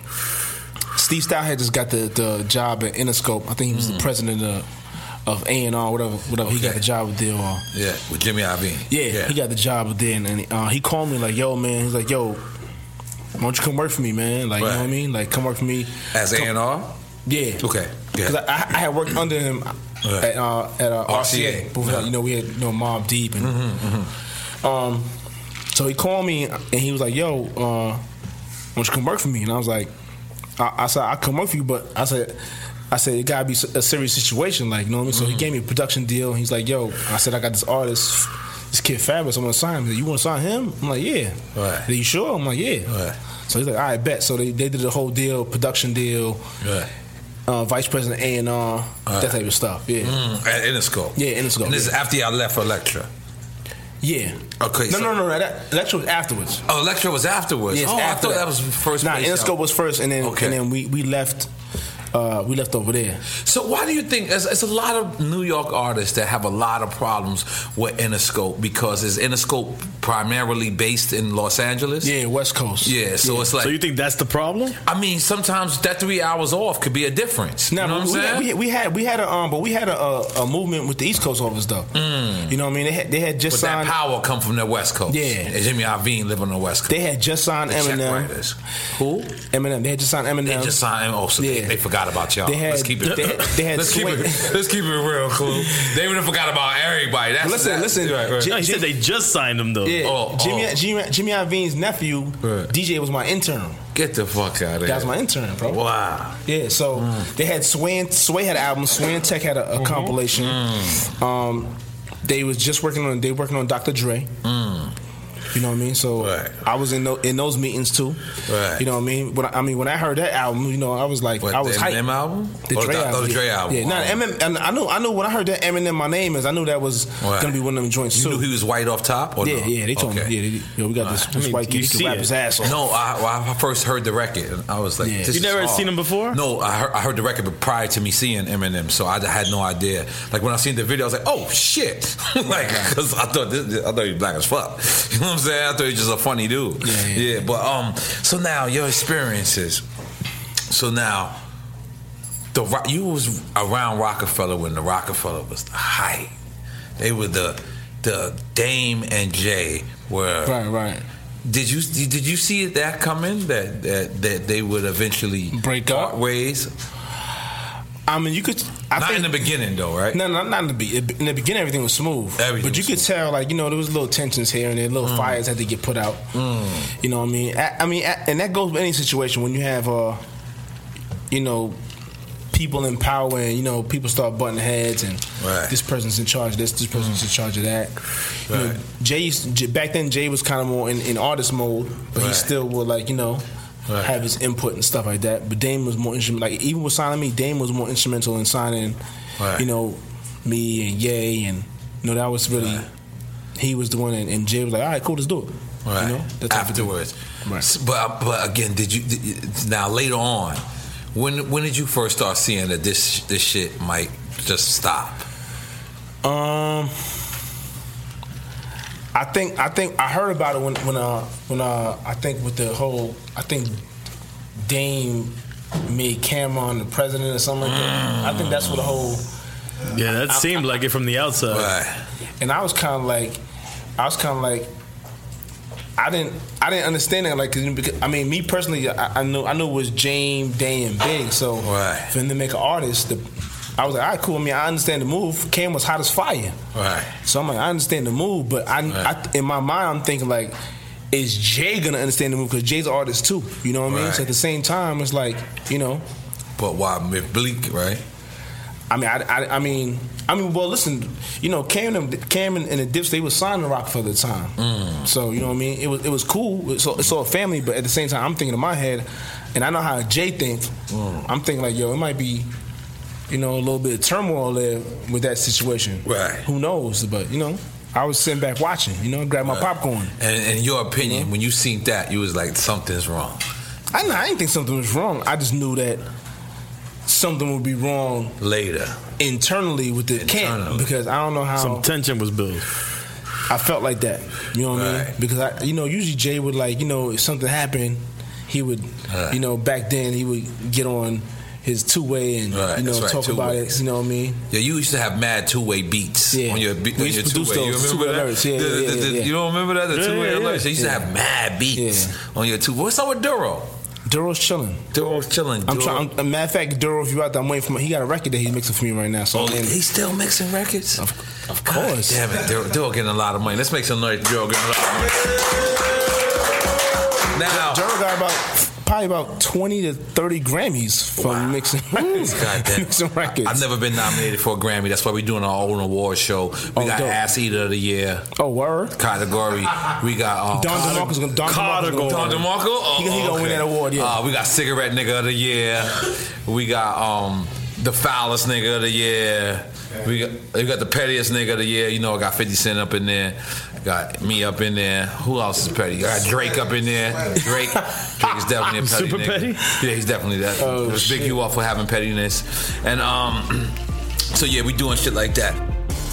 Steve Style had just got the job at Interscope. I think he was the president of A&R, whatever. Okay. He got the job with there. With Jimmy Iovine. Yeah, he got the job with there, and he called me like, "Yo, man," he's like, "Yo, why don't you come work for me, man? Like, you know what I mean? Like, come work for me as A&R." Yeah. Okay. Because I had worked under him at RCA. You know, we had Mobb Deep and so he called me and he was like, "Yo, why don't you come work for me?" And I was like, I said, "I'll come work for you," but I said it gotta be a serious situation, like, you know what I mean? So he gave me a production deal. He's like, "Yo," I said, "I got this artist, this kid Fabulous. I'm gonna sign him." He's like, "You want to sign him?" I'm like, "Yeah." Right. Are you sure? I'm like, "Yeah." Right. So he's like, "All right, bet." So they did the whole deal, production deal. Right. Vice President A&R, that type of stuff. Yeah. At Interscope. Yeah, Interscope. And this is after y'all left for Elektra. Yeah. Okay. No. Elektra was afterwards. Oh, Elektra was afterwards. Yes, I thought that was first. Nah, Interscope was first, and then we left. We left over there. So why do you think it's a lot of New York artists that have a lot of problems with Interscope, because is Interscope primarily based in Los Angeles? Yeah, West Coast. Yeah, so it's like. So you think that's the problem? I mean, sometimes that 3 hours off could be a difference. No, you know what I'm saying? We had a movement with the East Coast office though. You know what I mean? They had just signed. That power come from the West Coast. Yeah, and Jimmy Iovine live on the West Coast. They had just signed Eminem. Who? Eminem. They had just signed Eminem. They just signed. Oh, so they forgot about y'all. Let's keep it. Let's keep it real, Clue. They would have forgot about everybody. Listen. Right. He said they just signed him though. Yeah. Jimmy Iovine's nephew, DJ, was my intern. Get the fuck out of here. That was my intern, bro. Wow. Yeah. So they had Sway had an album. Sway and Tech had a compilation. They was just working on Dr. Dre. You know what I mean? So I was in those meetings too. Right. You know what I mean? When I heard that album, you know, I was like, I was hyped. The Eminem album? The Dre album. Yeah. Eminem. I knew when I heard that Eminem, My Name Is, I knew that was gonna be one of them joints too. You knew he was white off top? Or yeah. They told me. Yeah. We got this white kid. He can rap his ass off. No, I first heard the record and I was like, this you never seen him before? No, I heard the record, but prior to me seeing Eminem, so I had no idea. Like when I seen the video, I was like, oh shit, like because I thought he was black as fuck. You know what I'm saying? I thought he was just a funny dude. Yeah. But so now your experiences. So now you was around Rockefeller when the Rockefeller was the height. They were the Dame and Jay were right. Did you see that coming that they would eventually break up ways? I mean, you could. Not in the beginning, though, right? No, not in the beginning. In the beginning, everything was smooth. But you could tell, like, you know, there was little tensions here and there, little fires had to get put out. You know what I mean? And that goes with any situation when you have, you know, people in power, and you know, people start butting heads, and this person's in charge of this person's in charge of that. You know, back then Jay was kind of more in artist mode, but he still would, like, you know, have his input and stuff like that. But Dame was more instrumental. Like, even with signing me, Dame was more instrumental in signing, you know, me and Ye, and you know, that was really he was the one, and Jay was like, all right, cool, let's do it. Right. You know, that's afterwards. But again, did you now later on? When did you first start seeing that this shit might just stop? I think I heard about it when I think with the whole, I think Dame made Cameron the president or something like that. I think that's what the whole. Yeah, that seemed like it from the outside. Right. And I was kind of like, I didn't understand that, like, because, I mean, me personally, I knew it was James, Day, and Big. So for them to make an artist, I was like, all right, cool. I mean, I understand the move. Cam was hot as fire. Right. So I'm like, I understand the move, but I in my mind, I'm thinking, like, is Jay gonna understand the move? Because Jay's an artist too. You know what I mean? So at the same time, it's like, you know. But why Bleak, right? I mean, well, listen, you know, Cam and the Dips, they were signed to Rockefeller at the time. So, you know what I mean? It was cool. It's all a family, but at the same time, I'm thinking in my head, and I know how Jay thinks. I'm thinking like, yo, it might be, you know, a little bit of turmoil there with that situation. Right. Who knows? But, you know, I was sitting back watching, you know, grab my popcorn. And in your opinion, when you seen that, you was like, something's wrong. I didn't think something was wrong. I just knew that something would be wrong later internally with the camp, because I don't know how some tension was built. I felt like that, you know what I mean? Because you know, usually Jay would, like, you know, if something happened, he would, you know, back then he would get on his two-way and you know, talk about it. You know what I mean? Yeah, you used to have mad two-way beats on your two-way. You remember that? Alerts. You don't remember that? The two-way alerts. You used to have mad beats on your two. What's up with Duro? Duro's chilling. I'm trying. Matter of fact, Duro, if you out there, I'm waiting for. He got a record that he's mixing for me right now. So he's still mixing records. Of course. God damn it, Duro getting a lot of money. Let's make some noise. Duro getting a lot of money. Now, Duro got probably about 20 to 30 Grammys from mixing records. Mixing records. I've never been nominated for a Grammy. That's why we're doing our own award show. We got Ass Eater of the Year. Oh, word? Category. We got Don DeMarco's gonna. Don DeMarco? Oh, he gonna win that award. Yeah. We got Cigarette Nigga of the Year. We got the Foulest Nigga of the Year. We got the Pettiest Nigga of the Year. You know, I got 50 Cent up in there. Got me up in there. Who else is petty? I got Drake up in there. Drake is definitely a petty super nigga. petty? Yeah, he's definitely that. Let's big you up for having pettiness. And so yeah, we doing shit like that.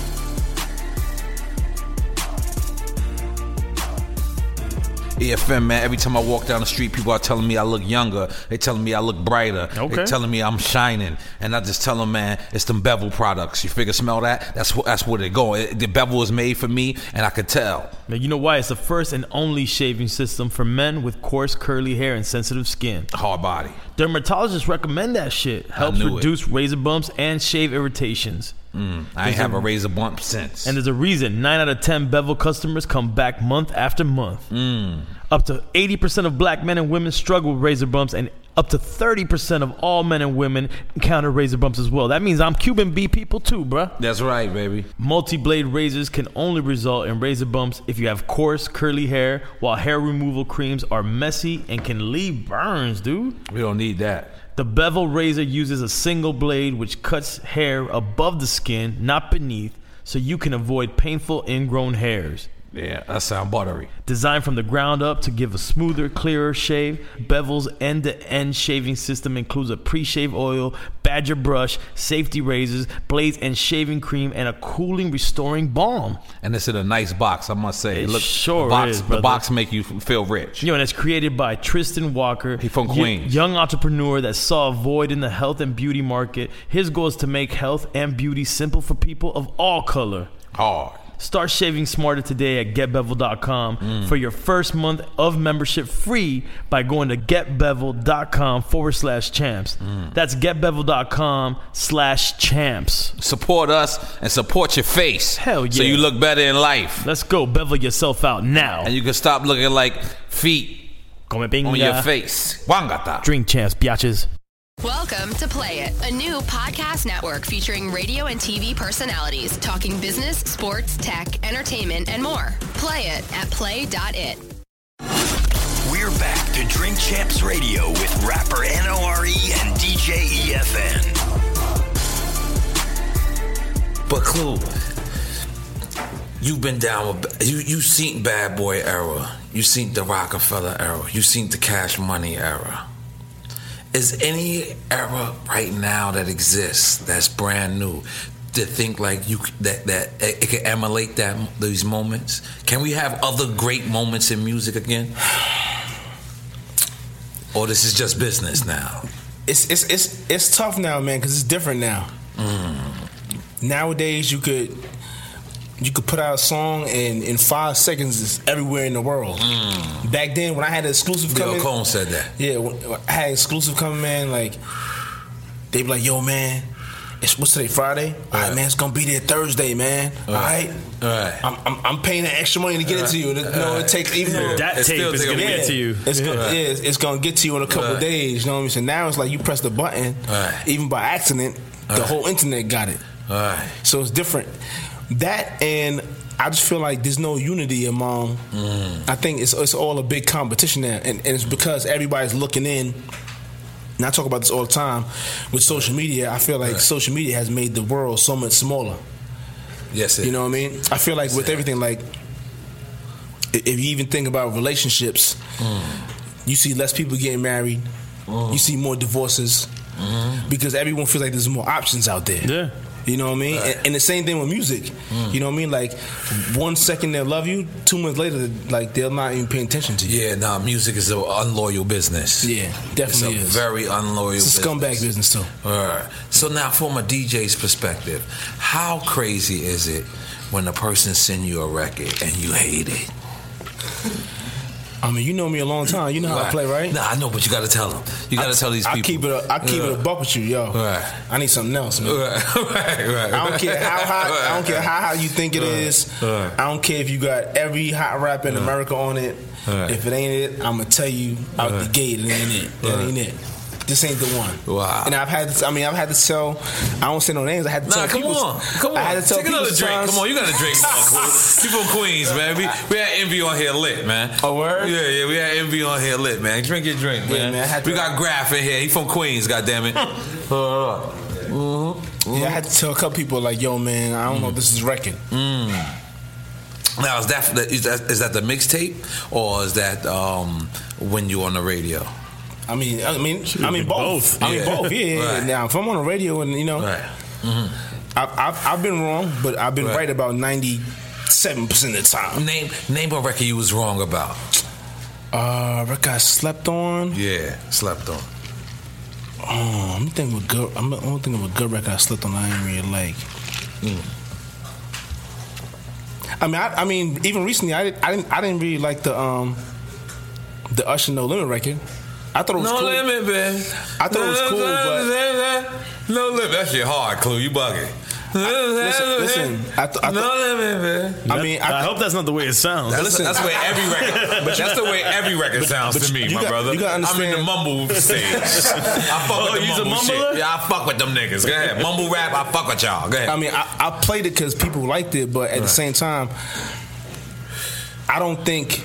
EFM, man, every time I walk down the street, people are telling me I look younger. They telling me I look brighter. They telling me I'm shining. And I just tell them, man, it's them Bevel products. You figure, smell that? That's where they're going. The Bevel is made for me, and I could tell. Now, you know why? It's the first and only shaving system for men with coarse, curly hair and sensitive skin. Hard body. Dermatologists recommend that shit. Helps reduce razor bumps and shave irritations. I ain't have a razor bump since. And there's a reason 9 out of 10 Bevel customers come back month after month. Up to 80% of black men and women struggle with razor bumps, and up to 30% of all men and women encounter razor bumps as well. That means I'm Cuban B people too, bruh. That's right, baby. Multi-blade razors can only result in razor bumps if you have coarse, curly hair, while hair removal creams are messy and can leave burns, dude. We don't need that. The Bevel razor uses a single blade which cuts hair above the skin, not beneath, so you can avoid painful ingrown hairs. Yeah, that sound buttery. Designed from the ground up to give a smoother, clearer shave, Bevel's end-to-end shaving system includes a pre-shave oil, badger brush, safety razors, blades and shaving cream, and a cooling, restoring balm. And it's in a nice box, I must say. It sure is, the box make you feel rich. You know, and it's created by Tristan Walker. He from Queens. Young entrepreneur that saw a void in the health and beauty market. His goal is to make health and beauty simple for people of all color. Hard. Start shaving smarter today at getbevel.com for your first month of membership free by going to getbevel.com/champs. That's getbevel.com/champs. Support us and support your face. Hell yeah. So you look better in life. Let's go. Bevel yourself out now. And you can stop looking like feet Come pinga. on your face. Wangata. Drink champs, biatches. Welcome to Play It, a new podcast network featuring radio and TV personalities talking business, sports, tech, entertainment, and more. Play it at play.it. We're back to Drink Champs Radio with rapper NORE and DJ EFN. But Clue, you've been down with you seen Bad Boy era, you seen the Rockefeller era, you seen the Cash Money era. Is any era right now that exists that's brand new to think like that it can emulate these moments? Can we have other great moments in music again? Or this is just business now? It's tough now, man, because it's different now. Nowadays, you could put out a song and in 5 seconds it's everywhere in the world. Back then, when I had an exclusive coming, Bill Cone said that. Yeah, when I had exclusive coming, man. Like they be like, "Yo, man, what's today? Friday? All right, man, it's gonna be there Thursday, man. All right. I'm paying the extra money to get it to you. It takes even that tape is gonna get to you. It's gonna get to you in a couple of days. You know what I mean? So now it's like you press the button, even by accident, the whole internet got it. So it's different. That, and I just feel like there's no unity among. I think it's all a big competition now, and it's because everybody's looking in. And I talk about this all the time with social media. I feel like social media has made the world so much smaller. Yes, you know what I mean. I feel like with everything, like if you even think about relationships, you see less people getting married. You see more divorces because everyone feels like there's more options out there. Yeah. You know what I mean? And the same thing with music. You know what I mean? Like 1 second they'll love you, 2 months later, like they're not even paying attention to you. Yeah, music is an unloyal business. Yeah, definitely it's is. a very unloyal business. It's a scumbag business too. All right. So now from a DJ's perspective, how crazy is it when a person send you a record and you hate it? I mean, you know me a long time. You know how I play, right? Nah, I know, but you got to tell them. You got to tell these people. I keep it a buck with you, yo. Right. I need something else, man. Right. I don't care how hot. I don't care how hot you think it is. I don't care if you got every hot rap in America on it. If it ain't it, I'm gonna tell you out the gate, it ain't it. That ain't it. This ain't the one. Wow. And I've had to tell. I don't say no names. I had to tell people. Come on. I had to tell Take another drink. Songs. Come on, you got to drink more. You from Queens, man. We had Envy on here lit, man. Oh, word? Yeah. We had Envy on here lit, man. Drink your drink, man. Yeah, man. We got Graf in here. He from Queens, goddammit. Yeah, I had to tell a couple people like, yo, man, I don't know if this is record. Now, is that the mixtape or is that when you on the radio? I mean, both. I mean, both. Yeah. Right. Now, if I'm on the radio and I've been wrong, but I've been right about 97% of the time. Name a record you was wrong about. Record I slept on. Yeah, slept on. I'm thinking of a good record I slept on. I ain't really like. I mean, even recently, I didn't really like the Usher No Limit record. I thought it was cool. No limit, man. I thought it was cool, but no limit. That shit hard, Clue. You bugging. Listen. No limit, man. I mean, I hope that's not the way it sounds. That's the way every record. But that's the way every record sounds to me, my brother. You gotta understand. I'm in the mumble stage. I fuck with the mumble shit. Yeah, I fuck with them niggas. Go ahead, mumble rap. I fuck with y'all. Go ahead. I mean, I played it because people liked it, but at the same time, I don't think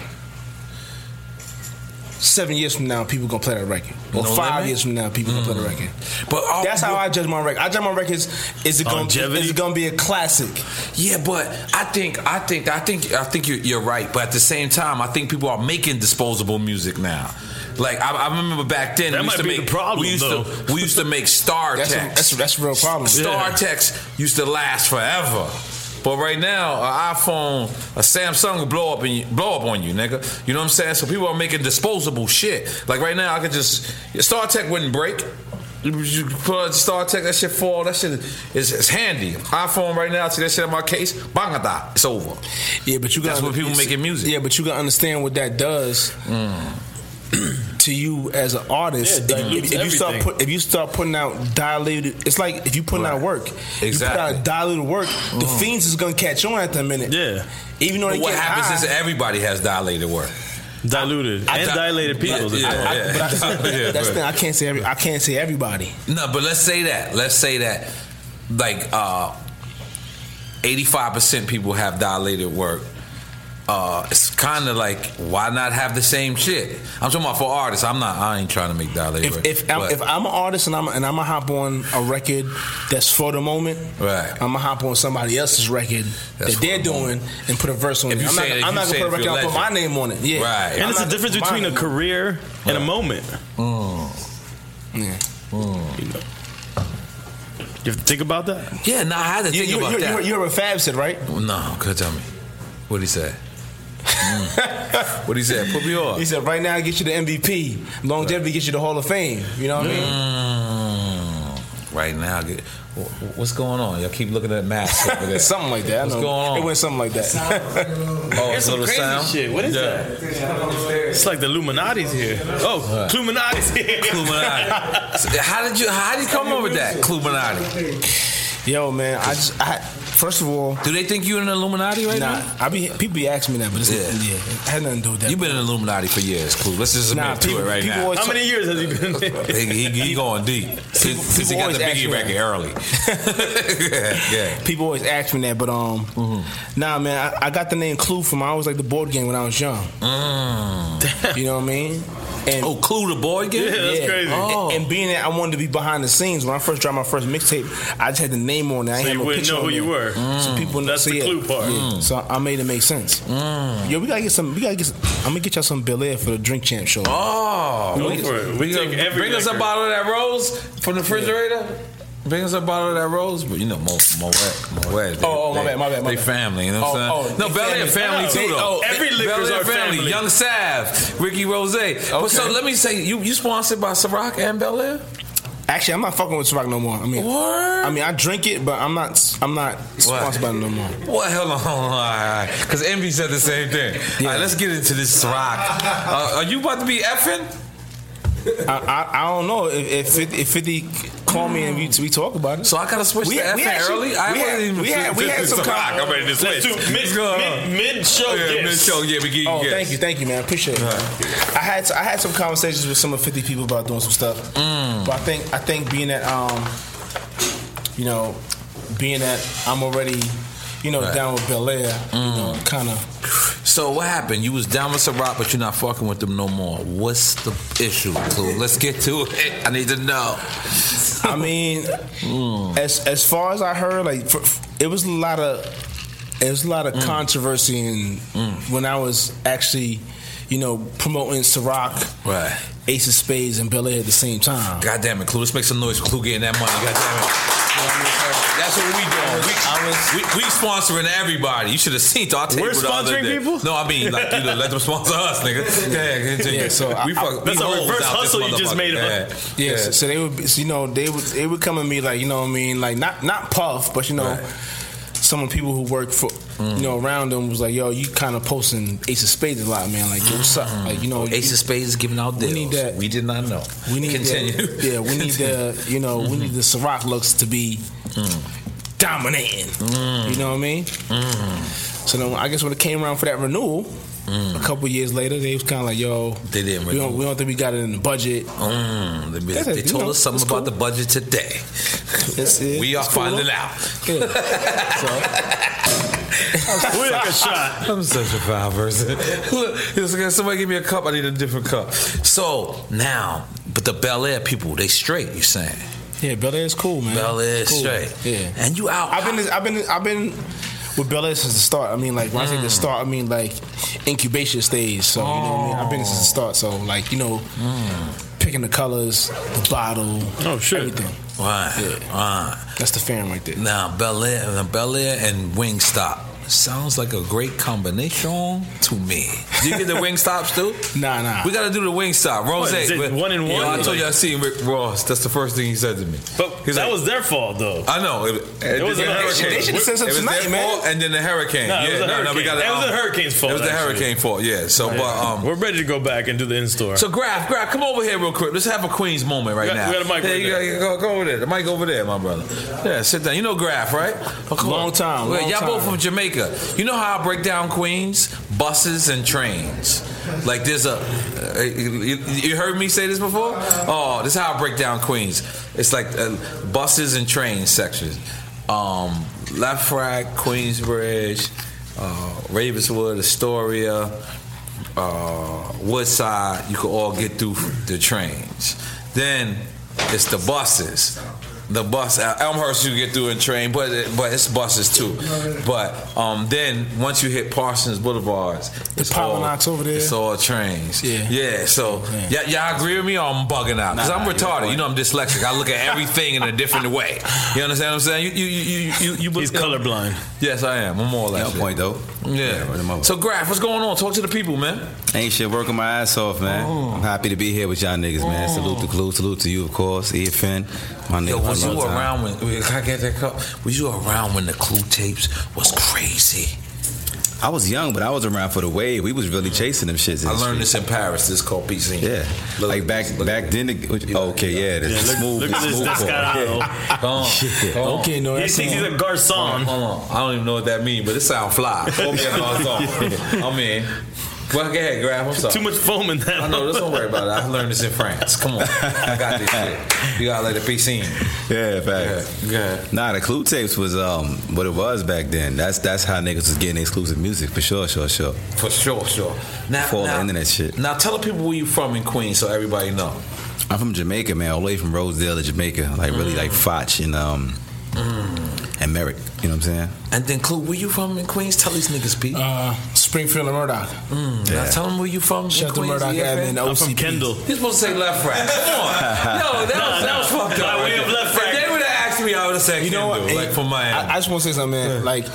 7 years from now people gonna play that record, or 5 years from now people gonna play the record. But that's how I judge my record. I judge my records. Is it gonna be a classic? Yeah, but I think you're right. But at the same time, I think people are making disposable music now. Like I remember back then, we used to make Star Text. That's a real problem. Star Text used to last forever. But right now, an iPhone, a Samsung will blow up on you, nigga. You know what I'm saying? So people are making disposable shit. Like right now, I could just Star Tech wouldn't break. You put on Star Tech, that shit fall. That shit is handy. iPhone right now, see that shit in my case, bangada, it's over. Yeah, but that's what people making music. Yeah, but you gotta understand what that does. To you as an artist, if you start putting out dilated, it's like if you putting out work. Exactly. You put out dilated work, the fiends is gonna catch on at the minute. Yeah. Even though what happens is everybody has dilated work. Diluted and dilated people. That's the thing. I can't say everybody. No, but let's say that like 85% people have dilated work. It's kind of like, why not have the same shit? I'm talking about for artists. I ain't trying to make dilated work. If I'm an artist and I'm gonna hop on a record that's for the moment, right? I'm gonna hop on somebody else's record that they're doing and put a verse on it. I'm not gonna put a record and put my name on it. Yeah, right. And it's the difference between a career and a moment. Yeah. You have to think about that? Yeah, I had to think about that. You heard what Fab said, right? No, could tell me. What'd he say? What'd he say? Put me on. He said, right now, get you the MVP. Longevity gets you the Hall of Fame. You know what I mean? Right now, what's going on? Y'all keep looking at masks over there. Something like that. What's going on? It went something like that. Here's some crazy sound? Shit. What is that? It's like the Illuminati's here. Oh, Illuminati's here. Illuminati. How did you come up with that, Illuminati? Yo, man, first of all, do they think you're an Illuminati right now? People be asking me that, but it's it had nothing to do with that. You've been an Illuminati for years, Clue. Let's just admit to it right now. How many years has he been? He going deep since he got the Biggie record early. Yeah. People always ask me that, but nah, man, I got the name Clue from I always like the board game when I was young. You know what I mean? And Clue the board game? Yeah, that's crazy. And being that I wanted to be behind the scenes, when I first dropped my first mixtape, I just had the name on it. So you wouldn't know who you were. So people that's the Clue part. Yeah. So I made it make sense. Yo, we gotta get some. I'm gonna get y'all some Bel Air for the Drink Champ show. Oh, go for it. We bring us a bottle of that Rose from the refrigerator. Bring us a bottle of that Rose, but you know, Moet. My bad. They family, you know what I'm saying? No, Bel Air family too, though. Every liquor's our family. Young Sav, Ricky Rose. But so let me say, you sponsored by Ciroc and Bel Air? Actually, I'm not fucking with Ciroc no more. I drink it, but I'm not sponsored by them no more. Well, hold on. Because Envy said the same thing. Yeah. All right, let's get into this Ciroc. Are you about to be effing? I don't know if 50 call me and we talk about it. So I gotta switch to effing early. We had some Ciroc. I'm ready to switch. Mid-show. Yeah, we get you. Thank you, man. Appreciate it. I had some conversations with some of 50 people about doing some stuff. But I think being that I'm already down with Bel Air, kind of. So what happened? You was down with Ciroc, but you're not fucking with them no more. What's the issue, Clue? Let's get to it. I need to know. I mean, as far as I heard, like it was a lot of controversy when I was actually, promoting Ciroc, right? Ace of Spades and Bel Air at the same time. God damn it, Clue! Let's make some noise for Clue getting that money. God damn it. That's what we doing. We sponsoring everybody. You should have seen our table. We're sponsoring people? No, I mean let them sponsor us, nigga. Yeah, so that's a reverse hustle you just made up. Yeah, so they would, they would come at me like, like not Puff, but some of the people who work for, around them was like, yo, you kind of posting Ace of Spades a lot, man. Like, yo, what's up? Like, Ace of Spades is giving out deals. We need that. We did not know. We need continue. We need the, we need the Ciroc looks to be dominating. You know what I mean? So then, I guess when it came around for that renewal, a couple years later, they was kind of like, yo, they didn't renew. We don't think we got it in the budget. They told us something about the budget today. We are finding out. Yeah. We like a shot. I'm such a foul person. Look, somebody give me a cup. I need a different cup. So now, but the Bel Air people, they straight. You saying? Yeah, Bel Air is cool, man. Bel Air is straight. Yeah, and you out. I've been with Bel Air since the start. I mean, like when I say the start, I mean like incubation stage. So you know what I mean. I've been since the start. So like picking the colors, the bottle, everything. Right. Yeah. That's the fam right there. Now Bel Air and Wingstop. Sounds like a great combination to me. Do you get the Wingstops too? Nah. We got to do the Wingstop. Rose. Is it 1 and 1? I told you I seen Rick Ross. That's the first thing he said to me. But that was their fault, though. I know. It was a hurricane. They should have said something tonight, man. And then the hurricane. No, it was the hurricane's fault. It was the hurricane fault. Yeah. So, but we're ready to go back and do the in-store. So, Graf, come over here real quick. Let's have a Queens moment right now. We got a mic right there. Go over there. The mic over there, my brother. Yeah, sit down. You know Graf, right? Long time. Y'all both from Jamaica. You know how I break down Queens? buses and trains. Like there's you heard me say this before? Oh, this is how I break down Queens. It's like buses and train sections. Left Rack, Queensbridge, Ravenswood, Astoria, Woodside. You can all get through the trains. Then it's the buses. The bus Elmhurst you can get through and train, but it's buses too. But then once you hit Parsons Boulevard, the power knocks over there. It's all trains. Yeah. So y'all agree with me, or I'm bugging out? Because I'm retarded. You know, I'm dyslexic. I look at everything in a different way. You understand what I'm saying? You He's colorblind. Yes, I am. I'm more or less. No point though. Yeah. So Graf, what's going on? Talk to the people, man. Ain't shit, working my ass off, man. I'm happy to be here with y'all niggas, man. Salute to Clue, salute to you, of course. EFN, my nigga. Yo, was you around when? Can I get that cup? Was you around when the Clue tapes was crazy? I was young, but I was around for the wave. We was really chasing them shits. I learned this in Paris. This is called PC. Yeah, like back then. Okay, smooth. Look at this Descarado. Okay, no, he thinks he's a garçon. Hold on. I don't even know what that means, but it sounds fly. I'm in. Well, go ahead, Grab. I'm sorry. Too much foam in that. I know. Don't worry about it. I learned this in France. Come on, I got this shit. You gotta let it be seen. Yeah, facts. Yeah. Nah, the Clue tapes was what it was back then. That's how niggas was getting exclusive music for sure. For sure. Now, before the internet shit. Now, tell the people where you from in Queens, so everybody know. I'm from Jamaica, man. All the way from Rosedale to Jamaica, like really like Foch and Merrick. You know what I'm saying? And then Clue, where you from in Queens? Tell these niggas, Pete. Springfield and Murdoch. Now tell them where you from. Shout out to Murdoch Avenue. I'm from Kendall. You're supposed to say Left Rack. Come on. Yo, that was fucked up. By way of Left Rack. If they would have asked me, I would have said Kendall, like from Miami. I just want to say something, man. Like,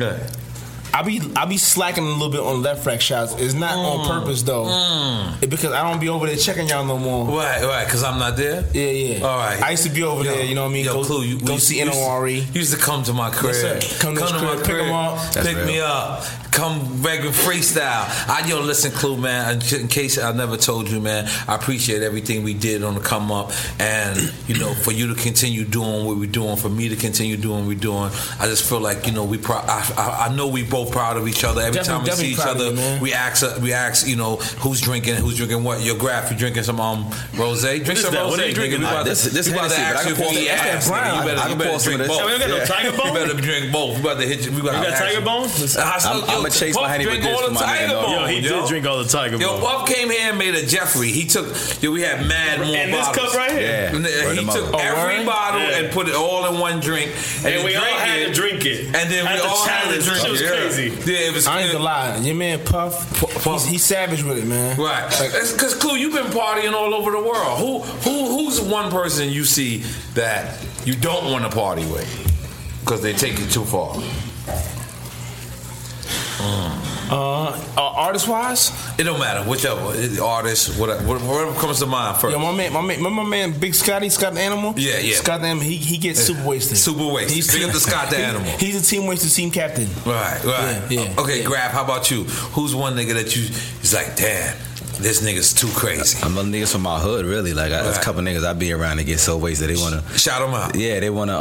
I be slacking a little bit on Left Rack shots. It's not on purpose though, because I don't be over there checking y'all no more. Right, because I'm not there. Yeah. All right. I used to be over there. You know what I mean? Yo, go Clue, go see NORE. You used to come to my crib. Yes, come to my crib. Pick them up. Pick me up. Come regular freestyle. Listen, Clue, man. In case I never told you, man, I appreciate everything we did on the come up, and for you to continue doing what we're doing, for me to continue doing what we're doing. I just feel like I know we both proud of each other. Every time we see each other, we ask, who's drinking what. Your Graf, you drinking some rosé? Drink some rosé. What are you drinking? This we about to ask you if he asked. You better drink both. We got no Tiger Bone. You better drink both. We about to hit you. We got Tiger Bone. I'm gonna chase my Henny with this for my nigga. Yo, he did drink all the Tiger Bone. Yo, Puff came here and made a Jeffrey. He took. We had mad more and bottles. this cup right here. Yeah. He took every bottle and put it all in one drink. And we all had to drink it. And then we all had to drink it. It was crazy. Yeah, it was. I ain't gonna lie, your man Puff, he's savage with it, man. Right, because Clue, you've been partying all over the world. Who's one person you see that you don't want to party with because they take you too far? Artist wise, it don't matter. Whichever artist, whatever comes to mind first. Yo, my man, Big Scotty, Scott the Animal. Yeah. Scott the Animal, he gets super wasted. Big up to Scott the Animal. He's a team wasted team captain. Right. Yeah. Okay, Graf, how about you? Who's one nigga that he's like, damn, this nigga's too crazy? I'm a niggas from my hood, really. Like, there's a couple niggas I be around that get so wasted. They wanna shout them out. Yeah, they wanna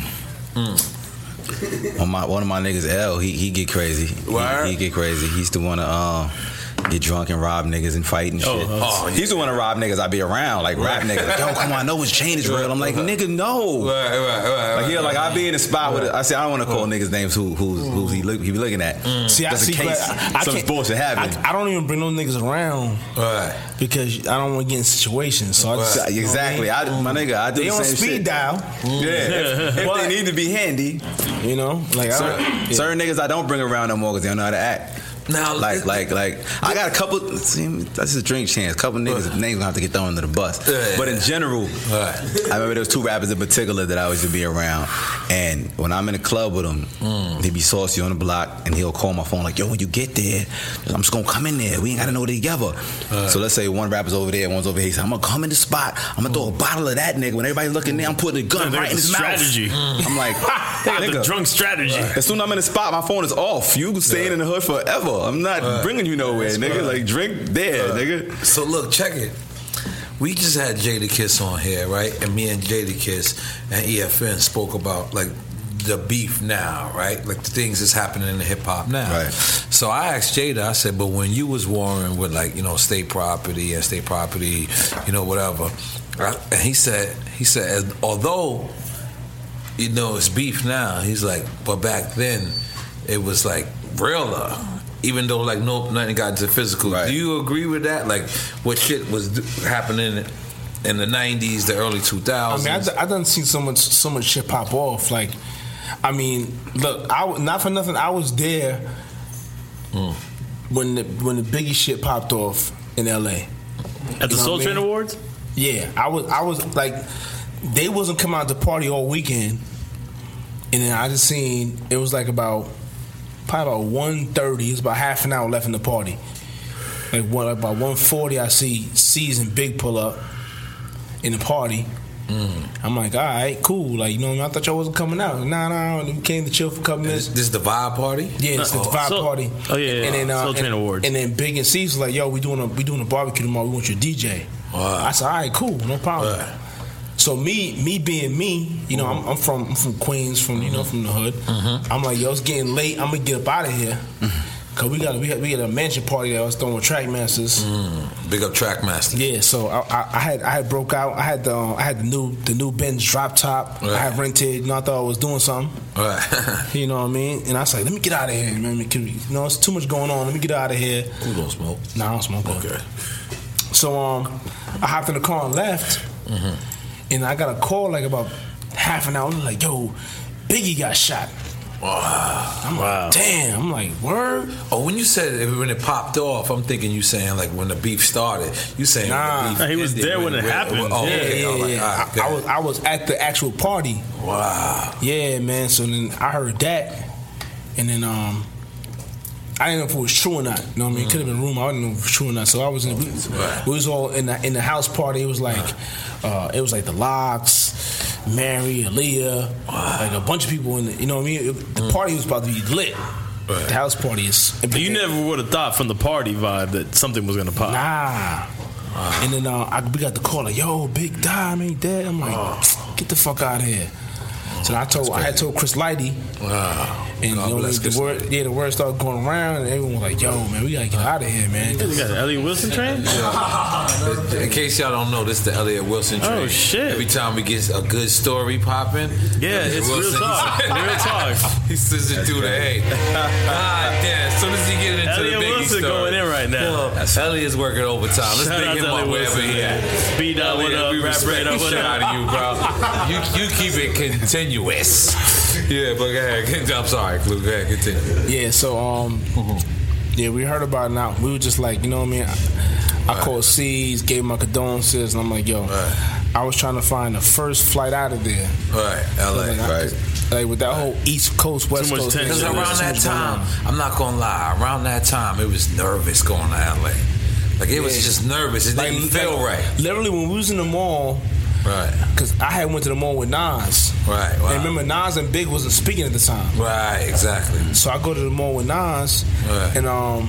one of my niggas, L, he get crazy. He get crazy. He used to wanna get drunk and rob niggas and fight and shit. He's the one to rob niggas I be around, like rap niggas. Yo, come on, I know his chain is real. I'm like, nigga, no. Right. Like I be in a spot with. I say I don't want to call niggas names who's he be looking at. See, just in case some bullshit happen. I don't even bring those niggas around, right? Because I don't want to get in situations. So I just, exactly, my nigga, I do they the on same speed shit. dial. Yeah, if they need to be handy, like certain niggas I don't bring around no more because they don't know how to act. Now, like I got a couple. That's a drink chance. A couple niggas names gonna have to get thrown under the bus. But in general, I remember there was two rappers in particular that I used to be around. And when I'm in a club with him, he be saucy on the block, and he'll call my phone like, "Yo, when you get there, I'm just gonna come in there. We ain't gotta know they together." So let's say one rapper's over there, one's over here. He said, "I'm gonna come in the spot. I'm gonna throw a bottle of that nigga. When everybody's looking there, I'm putting a gun right in his strategy. mouth." I'm like, they got the drunk strategy. As soon as I'm in the spot, my phone is off. You staying in the hood forever. I'm not bringing you nowhere, nigga. Like, drink there, nigga. So look, check it. We just had Jadakiss on here, right? And me and Jadakiss and EFN spoke about like the beef now, right? Like the things that's happening in the hip hop now. Right. So I asked Jada, I said, but when you was warring with like, state property, whatever, and he said, although, it's beef now, he's like, but back then it was like realer. Even though like nothing got into physical. Right. Do you agree with that? Like what shit was happening in the 90s, the early 2000s? I mean, I done seen so much shit pop off. Like, I mean, look, not for nothing, I was there when the Biggie shit popped off in LA. At the Soul Train Awards? Yeah, I was like, they wasn't coming out to party all weekend, and then I just seen it was like probably about 1:30. It was about half an hour left in the party. Like about 1:40, I see C's and Big pull up in the party. I'm like, all right, cool. Like, I thought y'all wasn't coming out. Nah, we came to chill for a couple minutes. This is the vibe party? Yeah, it's the vibe party. Oh yeah, and then Soul Train Awards. And then Big and C's was like, yo, we doing a barbecue tomorrow. We want your DJ. Wow. I said, all right, cool, no problem. Right. So me being me, I'm from Queens, from from the hood. I'm like, yo, it's getting late. I'm gonna get up out of here. Cause we got a mansion party that I was throwing with Trackmasters. Big up Trackmasters. Yeah, so I had broke out. I had the new Benz drop top. Right. I had rented. I thought I was doing something. Right. You know what I mean? And I was like, let me get out of here, man. It's too much going on. Let me get out of here. Who don't smoke? Nah, I don't smoke. Okay. So I hopped in the car and left. And I got a call like about half an hour. I'm like, yo, Biggie got shot. Wow. I'm like, damn. I'm like, word? Oh, when you said when it popped off, I'm thinking you saying like when the beef started. You saying Nah. when the beef He was ended, there when it happened. Yeah. I was at the actual party. Wow. Yeah, man. So then I heard that, and then I didn't know if it was true or not. You know what I mean? It could have been rumor. I didn't know if it was true or not. So I was we was all in the house party. It was like the Locks, Mary, Aaliyah, like a bunch of people in the, you know what I mean? The party was about to be lit. Right. The house party is. You never would have thought from the party vibe that something was gonna pop. Nah. And then we got the call like, yo, Big Dime ain't dead. I'm like, get the fuck out of here. So I had told Chris Lighty. Wow. And the word started going around, and everyone was like, "Yo, man, we gotta get out of here, man." You got the Elliott Wilson train? In case y'all don't know, this is the Elliott Wilson train. Oh shit! Every time we get a good story popping, it's Wilson, real talk. Real talk. He sends it through the hay. God damn! As soon as he get into Elliott the Biggie Wilson story, going in right now. Elliott's working overtime. Let's big him up wherever he at. Speed out, what up? We respect the shit out of you, bro. You keep it continuous. Yeah, but go ahead. I'm sorry, Clue. Go ahead, continue. Yeah, so yeah, we heard about it now. We were just like, you know what I mean? I called C's, gave my condolences, and I'm like, yo, I was trying to find the first flight out of there. Right, LA, like with that whole East Coast, West Coast. Because around that time, I'm not gonna lie, around that time, it was nervous going to LA. Like it was just nervous. It didn't feel right. Literally, when we was in the mall. Right. Because I had went to the mall with Nas. Right. Wow. And remember, Nas and Big wasn't speaking at the time. Right. Exactly. So I go to the mall with Nas, and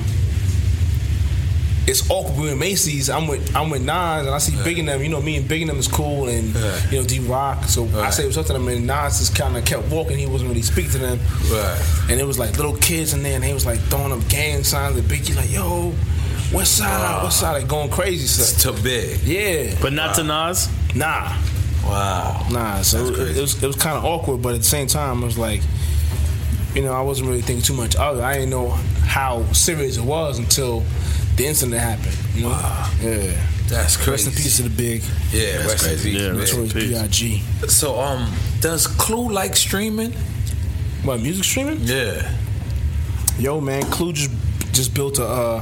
it's awkward. We're in Macy's. I'm with Nas, and I see Big and them. You know, me and Big and them is cool, and you know, D-Rock. So I say what's up to them, and Nas just kind of kept walking. He wasn't really speaking to them. Right. And it was like little kids in there, and they was like throwing up gang signs. And Biggie like, yo, West Side, like going crazy. It's too big. Yeah. But not to Nas? Nah. Wow. Nah. So it was kind of awkward, but at the same time, it was like, you know, I wasn't really thinking too much of it. I didn't know how serious it was until the incident happened. You know? Wow. Yeah. That's crazy. Rest in peace to the Big. Yeah, rest in peace. Yeah, Notorious B.I.G. So, does Clue like streaming? What, music streaming? Yeah. Yo, man, Clue just built a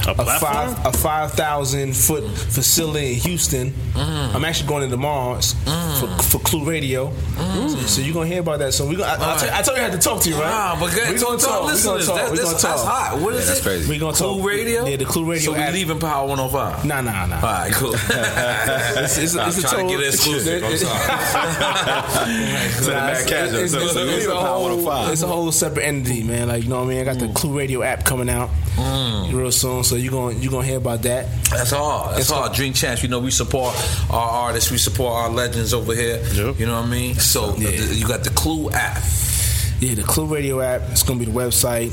5,000-foot facility in Houston. I'm actually going in tomorrow for Clue Radio. So you're gonna hear about that. So I told you I had to talk to you, right? Wow, but we're gonna talk. Listeners, that's hot. What is it? That's crazy. We're gonna talk. Clue Radio. Yeah, the Clue Radio. So we leaving Power 105. Nah. All right, cool. It's I'm trying to get it exclusive. I'm sorry. It's a whole separate entity, man. Like, you know what I mean? I got the Clue Radio app coming out real soon, so you're gonna hear about that. That's hard. That's hard. Drink Champs. You know, we support our artists. We support our legends over here. Yep. You know what I mean? So you got the Clue app. Yeah, the Clue Radio app. It's gonna be the website.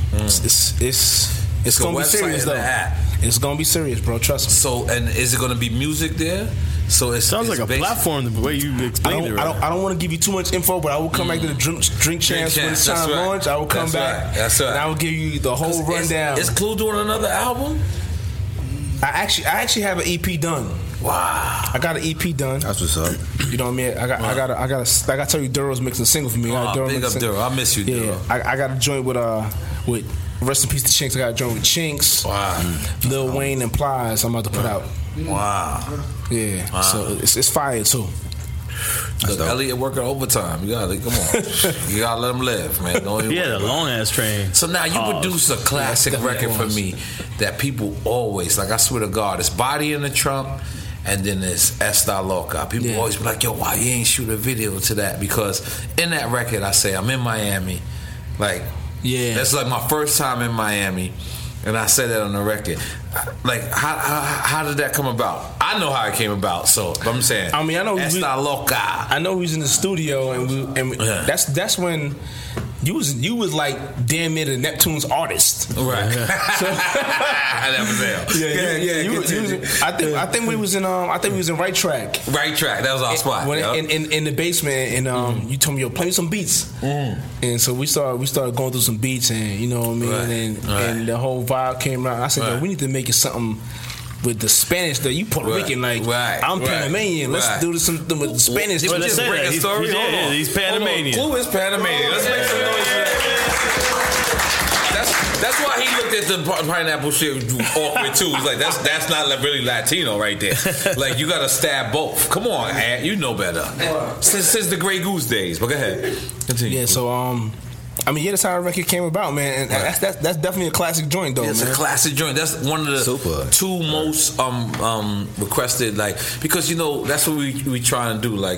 It's gonna be serious though. It's gonna be serious, bro. Trust me. So, and is it gonna be music there? So it sounds like a platform the way you explained it. Right? I don't want to give you too much info, but I will come back to the Drink Champs when it's time to launch. I will come back. That's right. And I will give you the whole rundown. Is Clue doing another album? I actually have an EP done. Wow. I got an EP done. That's what's up. You know what I mean? I got like I tell you, Duro's mixing a single for me. Big up Duro. I miss you, Duro. Yeah, I got a joint with rest in peace to Chinks. I got a joint with Chinks. Wow. Lil Wayne and Plies. I'm about to put out. Wow. Yeah. Wow. So it's fire too. Look, Elliot working overtime. You gotta come on. You gotta let him live, man. He had a long ass train. So now you produce a classic record for me that people always like. I swear to God, it's Body in the Trunk, and then it's Esta Loca. People always be like, "Yo, why you ain't shoot a video to that?" Because in that record, I say I'm in Miami. Like, that's like my first time in Miami. And I said that on the record. Like, how did that come about? I know how it came about. So, but I'm saying, I mean, I know Esta Loca. I know he was in the studio, and that's when you was like damn near the Neptune's artist, right? So, I think we was in Right Track. Right Track. That was our spot. In the basement, and you told me, yo, play me some beats. And so we started going through some beats, and you know what I mean, and the whole vibe came out. I said, yo, we need to make it something with the Spanish that you Puerto Rican, like I'm Panamanian. Let's do something with the Spanish. Did we just break a story? He's Panamanian. Clue is Panamanian. Let's make some noise for that. That's why he looked at the pineapple shit awkward too. He's like, that's not really Latino right there. Like, you gotta stab both. Come on, Ant, you know better. Since the Grey Goose days. But go ahead, continue. Yeah, so I mean, that's how our record came about, man. And that's definitely a classic joint, though. It's a classic joint. That's one of the two most requested, like, because you know that's what we trying to do. Like,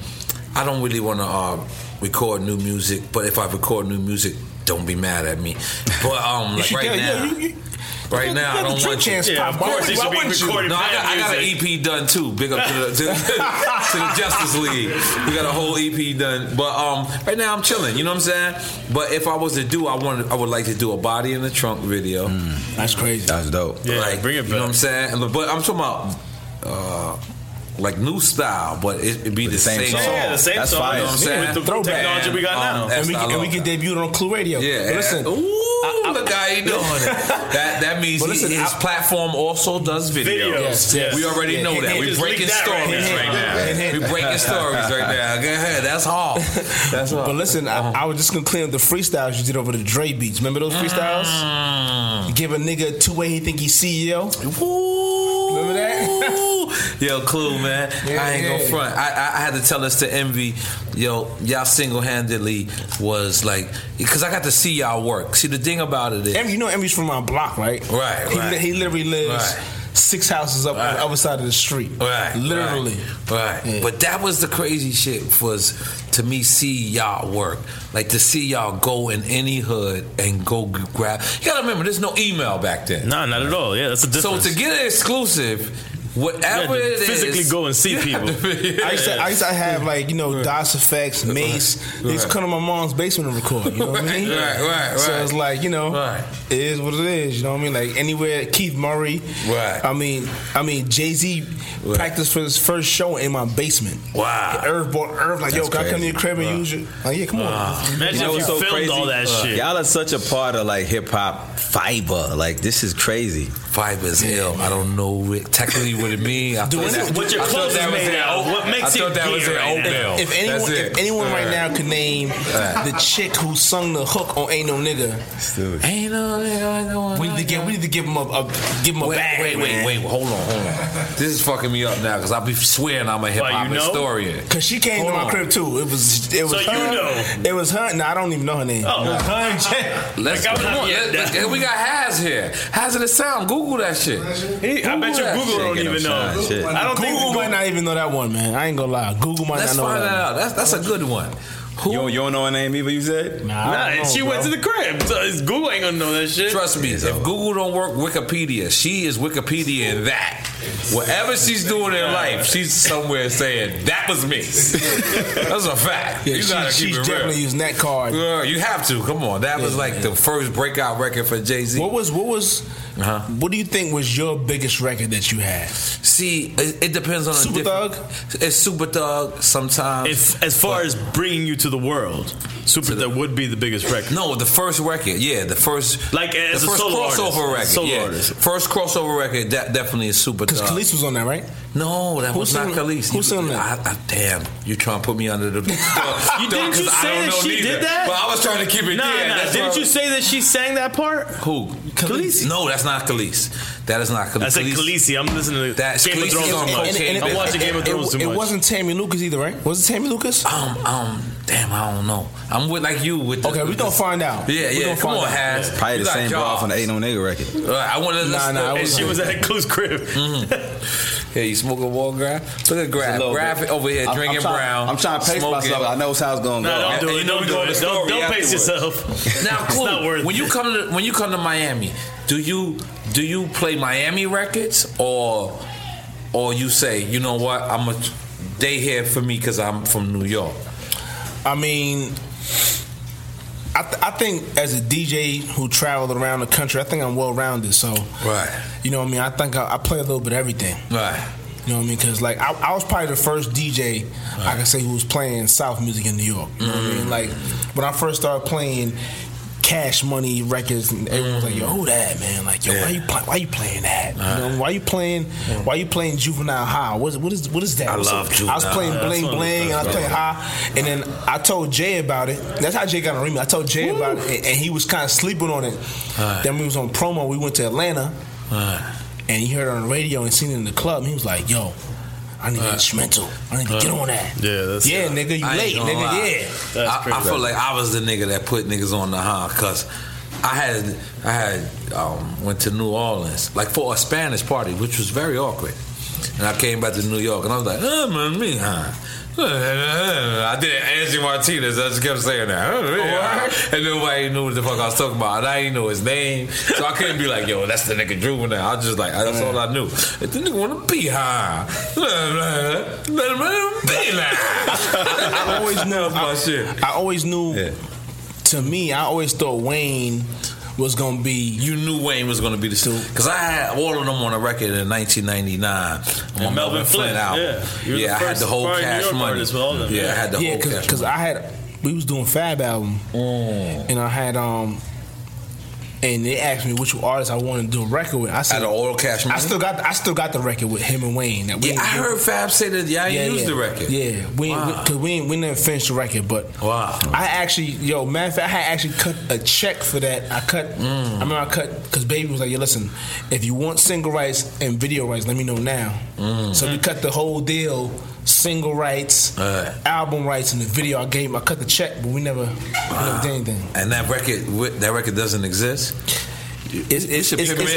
I don't really want to record new music, but if I record new music, don't be mad at me. But like right now. Right now, I don't want you. Of course, he should be recording. No, I got an EP done too. Big up to the Justice League. We got a whole EP done. But right now, I'm chilling. You know what I'm saying? But if I was to do, I would like to do a Body in the Trunk video. That's crazy. That's dope. Yeah, like, bring it back. You know what I'm saying? But I'm talking about. Like new style, but it'd be the same song. Yeah, the same That's song. fire. You know what I'm saying? With the technology we got now. And we get debuted on Clue Radio. Yeah. But listen. Look how he doing it. That means his platform also does videos. Yes. We already know that. We're breaking stories right now. We're breaking stories right now. Go ahead. That's all. That's all. But listen, I was just gonna clean up the freestyles you did over the Dre beats. Remember those freestyles? You give a nigga two-way, he think he's CEO. Remember that? Yo, Clue, man. I ain't gonna front. I had to tell this to Envy. Yo, y'all single-handedly was like, because I got to see y'all work. See, the thing about it is, Envy, you know Envy's from our block, right? Right. He literally lives 6 houses up on the other side of the street. Right. Literally. Right. Yeah. But that was the crazy shit, was to me see y'all work. Like, to see y'all go in any hood and go grab. You gotta remember, there's no email back then. No, not at all. Yeah, that's a difference. So to get an exclusive, whatever it is, physically go and see people. I used to have, like, you know, DOS Effects, Mace. They used to come to my mom's basement and record. You know what I mean? Right. So it's like, you know, it is what it is. You know what I mean? Like anywhere, Keith Murray. Right. I mean, Jay-Z practiced for his first show in my basement. Wow. Irv like, yo, can I come to your crib and use it? Like, yeah, come on. Imagine if you so filmed crazy? all that shit. Y'all are such a part of like hip hop fiber. Like, this is crazy. Fiber is ill. I don't know technically what it means. What's your clothes made out? What makes it oatmeal? If anyone right now could name the chick who sung the hook on Ain't No Nigga, Ain't No Nigga. we need to give him a bag. Wait, hold on. This is fucking me up now because I be swearing I'm a hip hop historian. Cause she came to my crib too. It was so her. You know. It was her. No, I don't even know her name. Oh, Let's we got Haz here. Hazardous Sound. Google that shit. I bet you Google don't even know. I don't think Google might not even know that one, man. I ain't gonna lie. Google might not know that. Let's find that out. That's a good one. You don't know her name either, you said? Nah, and she went to the crib. So Google ain't gonna know that shit. Trust me, if Google don't work, Wikipedia. She is Wikipedia in that. Whatever she's doing in life, she's somewhere saying, that was me. That's a fact. Yeah, you gotta keep she's it real. definitely using that card. You have to. Come on. That was like the first breakout record for Jay-Z. What do you think was your biggest record that you had? See, it depends on Super Thug? It's Super Thug sometimes. As far as bringing you to the world, Super Thug would be the biggest record. No, the first record. Yeah, the first. Like as the first solo crossover artist. record. Yeah. First crossover record, that definitely is Super Thug. Because Khalees was on that, right? No, that was not Khalees. Who's on that? Damn, you trying to put me under the... Didn't you say that she did that? But I was trying to keep it... Didn't you say that she sang that part? Who? Khaleesi. No, that's not Khalees. That is not Khaleesi. I said Khaleesi. I'm listening to That's Game of Thrones too much. I'm watching Game of Thrones too much. It wasn't Tammy Lucas either, right? Was it Tammy Lucas? Damn, I don't know. I'm with like you with. Okay, we gonna find out. Yeah. Come on, Has. Probably the same bra from the Ain't No Nigga record. I want to listen. And she was at Clue's crib. Yeah, you smoking wall, Graf? Look at Graf. Graf over here drinking brown. I'm trying to pace myself. I know how it's gonna go. No, don't do it. Don't pace yourself. Now, It's not worth when you come to Miami, do you play Miami records or you say, you know what, they here for me because I'm from New York? I mean, I think as a DJ who traveled around the country, I think I'm well rounded. So, right, you know what I mean. I think I play a little bit of everything. Right. You know what I mean? Because like I was probably the first DJ I can say who was playing South music in New York. You know what I mean? Like when I first started playing Cash Money records, and everyone was like, "Yo, who that, man? Like, yo, why you playing that? You know, why you playing Juvenile High? What is that? I love Juvenile. I was playing Bling Bling, and I was playing High, and then I told Jay about it. That's how Jay got on remix. I told Jay about it, and he was kind of sleeping on it. Then we was on promo. We went to Atlanta, and he heard it on the radio and seen it in the club. And he was like, "Yo, I need an instrumental. I need to get on that." Yeah, nigga, you late, nigga. Yeah, I feel like I was the nigga that put niggas on the high because I had went to New Orleans like for a Spanish party, which was very awkward, and I came back to New York and I was like, man, me, huh? I did Angie Martinez. I just kept saying that, and nobody knew what the fuck I was talking about. And I didn't know his name, so I couldn't be like, "Yo, that's the nigga Juvenile." I was just like, that's all I knew. If the nigga wanna be high, let him be high. I always knew my shit. I always knew. Yeah. To me, I always thought Wayne was gonna be. You knew Wayne was gonna be the student because I had all of them on a record in 1999 on Melvin Flint album. Yeah, I had the whole Cash Money. Yeah, I had the whole Cash Money. Because we was doing Fab album, and I had and they asked me which artist I wanted to do a record with. I said, "All Cash Money." I still got the record with him and Wayne. I heard Fab say that. Yeah, I used the record. Yeah, because we didn't finish the record, but I actually, matter of fact, I had actually cut a check for that. I remember I cut because Baby was like, "Yo, listen, if you want single rights and video rights, let me know now." So we cut the whole deal. Single rights, album rights, and the video. I cut the check, but we never did anything. And that record doesn't exist. It's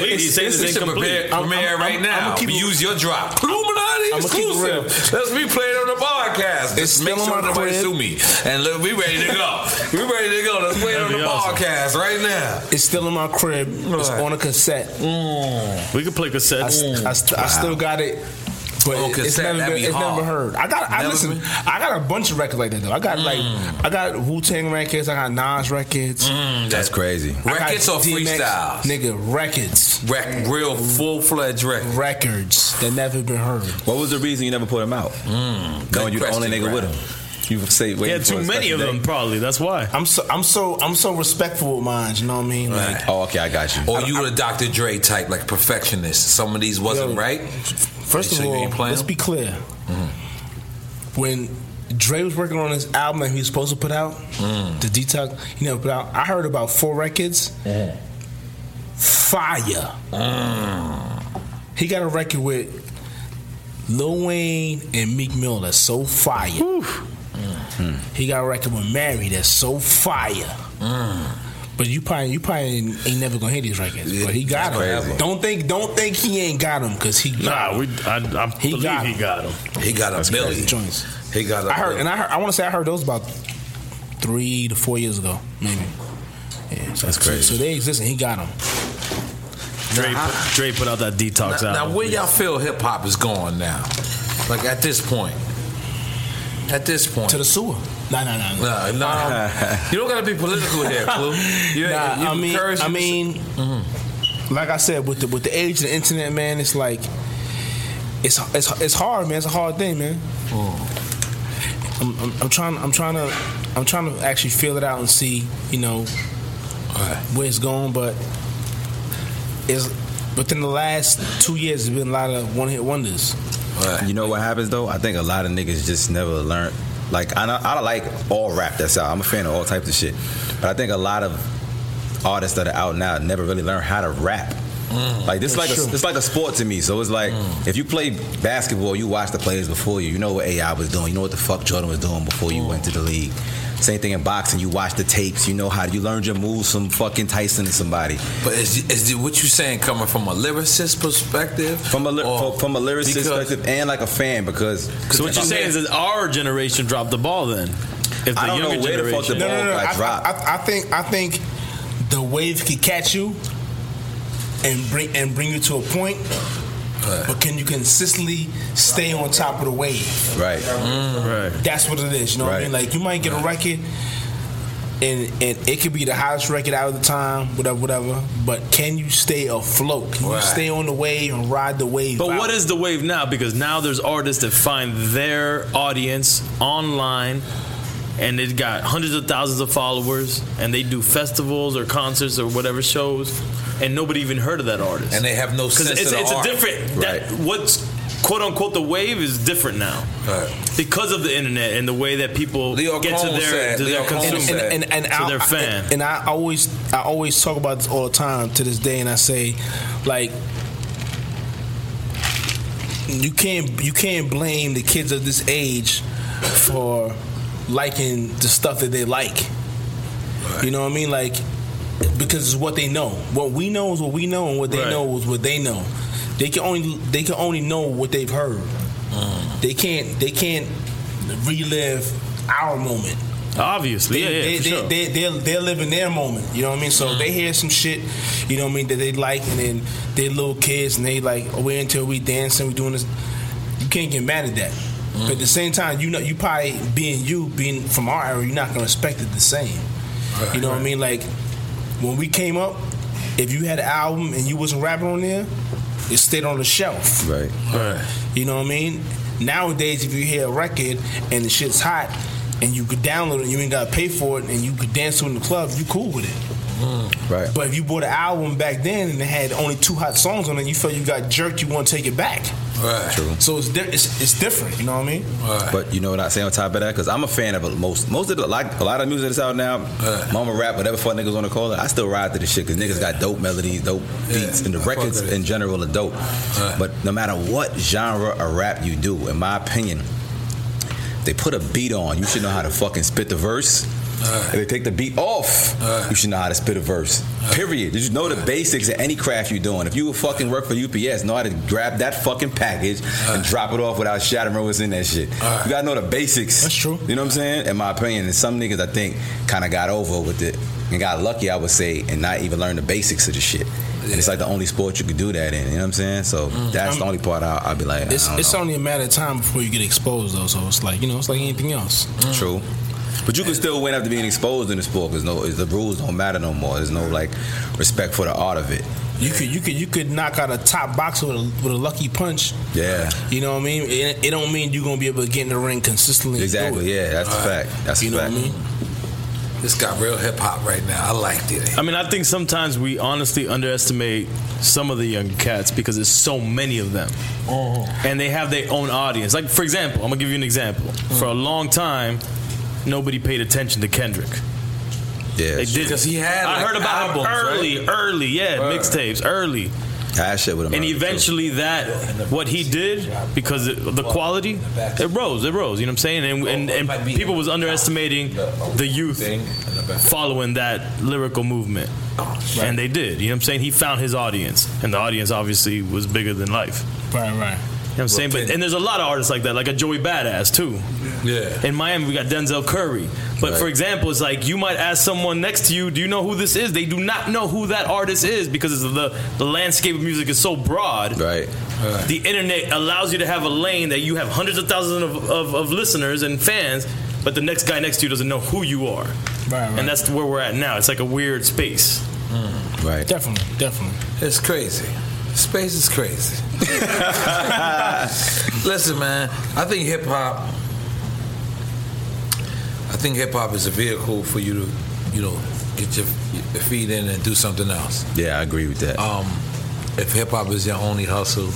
premiere right now. We use your drop. Illuminati exclusive. Let's be playing on the podcast. It's make sure nobody sue me. And look, we ready to go. Let's play it on the podcast right now. It's still in my crib. It's on a cassette. We can play cassettes. I still got it. But it's never heard. I got a bunch of records like that though. I got Wu-Tang records. I got Nas records. That's crazy. Records or freestyles? Nigga, records. Real full-fledged records. Records that never been heard. What was the reason you never put them out? Knowing you the only nigga with them. You say he had too many of them. Probably that's why. I'm so respectful with mine. You know what I mean? Right. Like, okay, I got you. Or you were a Dr. Dre type, like perfectionist. Some of these wasn't right. First of all, let's be clear. When Dre was working on his album that he was supposed to put out, the Detox, he never put out. I heard about 4 records. Fire. He got a record with Lil Wayne and Meek Mill that's so fire. He got a record with Mary that's so fire. But you probably ain't never gonna hear these records. Yeah, but he got them. Don't think he ain't got them because he got them. I believe he got them. He got a million joints. He got. I want to say I heard those about 3 to 4 years ago, maybe. Yeah, so, That's crazy. So they exist, and he got them. Dre put out that Detox Now, album. where y'all feel hip hop is going now? Like at this point. At this point. To the sewer. Nah. You don't gotta be political here, Clue. I mean, like I said, with the age of the internet, man, it's like it's hard, man. It's a hard thing, man. I'm trying to actually feel it out and see, where it's going, but it's within the last 2 years, there's been a lot of one-hit wonders. You know what happens though? I think a lot of niggas just never learned. Like I like all rap that's out. I'm a fan of all types of shit, but I think a lot of artists that are out now never really learned how to rap. Like this, it's like a sport to me. So it's like if you play basketball, you watch the players before you. You know what AI was doing. You know what the fuck Jordan was doing before you went to the league. Same thing in boxing. You watch the tapes. You know how you learned your moves from fucking Tyson and somebody. But is what you saying coming from a lyricist perspective? From a lyricist perspective and like a fan, because So what you're saying is that our generation dropped the ball then? If the I don't know younger where the fuck the generation, ball got dropped. I think the wave can catch you and bring you to a point. But can you consistently stay on top of the wave? Right. Right. That's what it is. You know what I mean? Like you might get a record, and it could be the hottest record out of the time, whatever. But can you stay afloat? Can you stay on the wave and ride the wave? But out? what is the wave now? Because now there's artists that find their audience online, and they've got hundreds of thousands of followers, and they do festivals or concerts or whatever shows, and nobody even heard of that artist. And they have no sense of it's art. a different. Right. What's quote unquote the wave is different now, because of the internet and the way that people Leo get to Cohen their said- consumer, and to their fan. And I always talk about this all the time to this day, and I say, like, you can't blame the kids of this age for liking the stuff that they like. You know what I mean? Like, because it's what they know. What we know is what we know, and what they know is what they know. They can only know what they've heard. They can't relive our moment. Obviously, They're living their moment. You know what I mean? So they hear some shit, you know what I mean, that they like, and then they're little kids and they like, wait until we dancing, we doing this. You can't get mad at that. But at the same time, you probably being from our era, you're not gonna respect it the same. You know what I mean? Like when we came up, if you had an album and you wasn't rapping on there, it stayed on the shelf. Right. You know what I mean? Nowadays, if you hear a record and the shit's hot and you could download it and you ain't gotta pay for it and you could dance to it in the club, you cool with it. Right. But if you bought an album back then and it had only 2 hot songs on it, you felt you got jerked, you want to take it back. Right. True. So it's different. You know what I mean? But you know what I say on top of that? Because I'm a fan of most of the, like a lot of music that's out now. Mama rap, whatever fuck niggas want to call it. I still ride to the shit because niggas got dope melodies, dope beats, and the records in general are dope. But no matter what genre of rap you do, in my opinion, they put a beat on. You should know how to fucking spit the verse. If they take the beat off, you should know how to spit a verse. Period. You should know the basics of any craft you're doing. If you would fucking work for UPS, know how to grab that fucking package and drop it off without shattering what's in that shit. You gotta know the basics. That's true. You know what I'm saying? In my opinion, and some niggas I think kind of got over with it and got lucky, I would say, and not even learn the basics of the shit. And it's like the only sport you could do that in. You know what I'm saying? So that's the only part I'll be like, it's only a matter of time before you get exposed, though. So it's like it's like anything else. True. But you can still win after being exposed in the sport because the rules don't matter no more. There's no like respect for the art of it. You could knock out a top boxer with a lucky punch. Yeah. You know what I mean? It don't mean you're gonna be able to get in the ring consistently. Exactly. Yeah, that's a fact. That's a fact. You know what I mean? This got real hip hop right now. I liked it. I mean, I think sometimes we honestly underestimate some of the young cats because there's so many of them, and they have their own audience. Like, for example, I'm gonna give you an example. For a long time, nobody paid attention to Kendrick. Yeah, they did because he had. I heard about him early, mixtapes, early. I shit with him. And eventually, what he did, because the quality, it rose. You know what I'm saying? And people was underestimating the youth following that lyrical movement, and they did. You know what I'm saying? He found his audience, and the audience obviously was bigger than life. Right. what I'm saying? And there's a lot of artists like that, like a Joey Badass too. Yeah. In Miami, we got Denzel Curry. But for example, it's like you might ask someone next to you, do you know who this is? They do not know who that artist is because the landscape of music is so broad. Right. The internet allows you to have a lane that you have hundreds of thousands of listeners and fans, but the next guy next to you doesn't know who you are. Right. And that's where we're at now. It's like a weird space. Right. Definitely. It's crazy. Space is crazy. Listen, man. I think hip hop is a vehicle for you to, get your feet in and do something else. Yeah, I agree with that. If hip hop is your only hustle,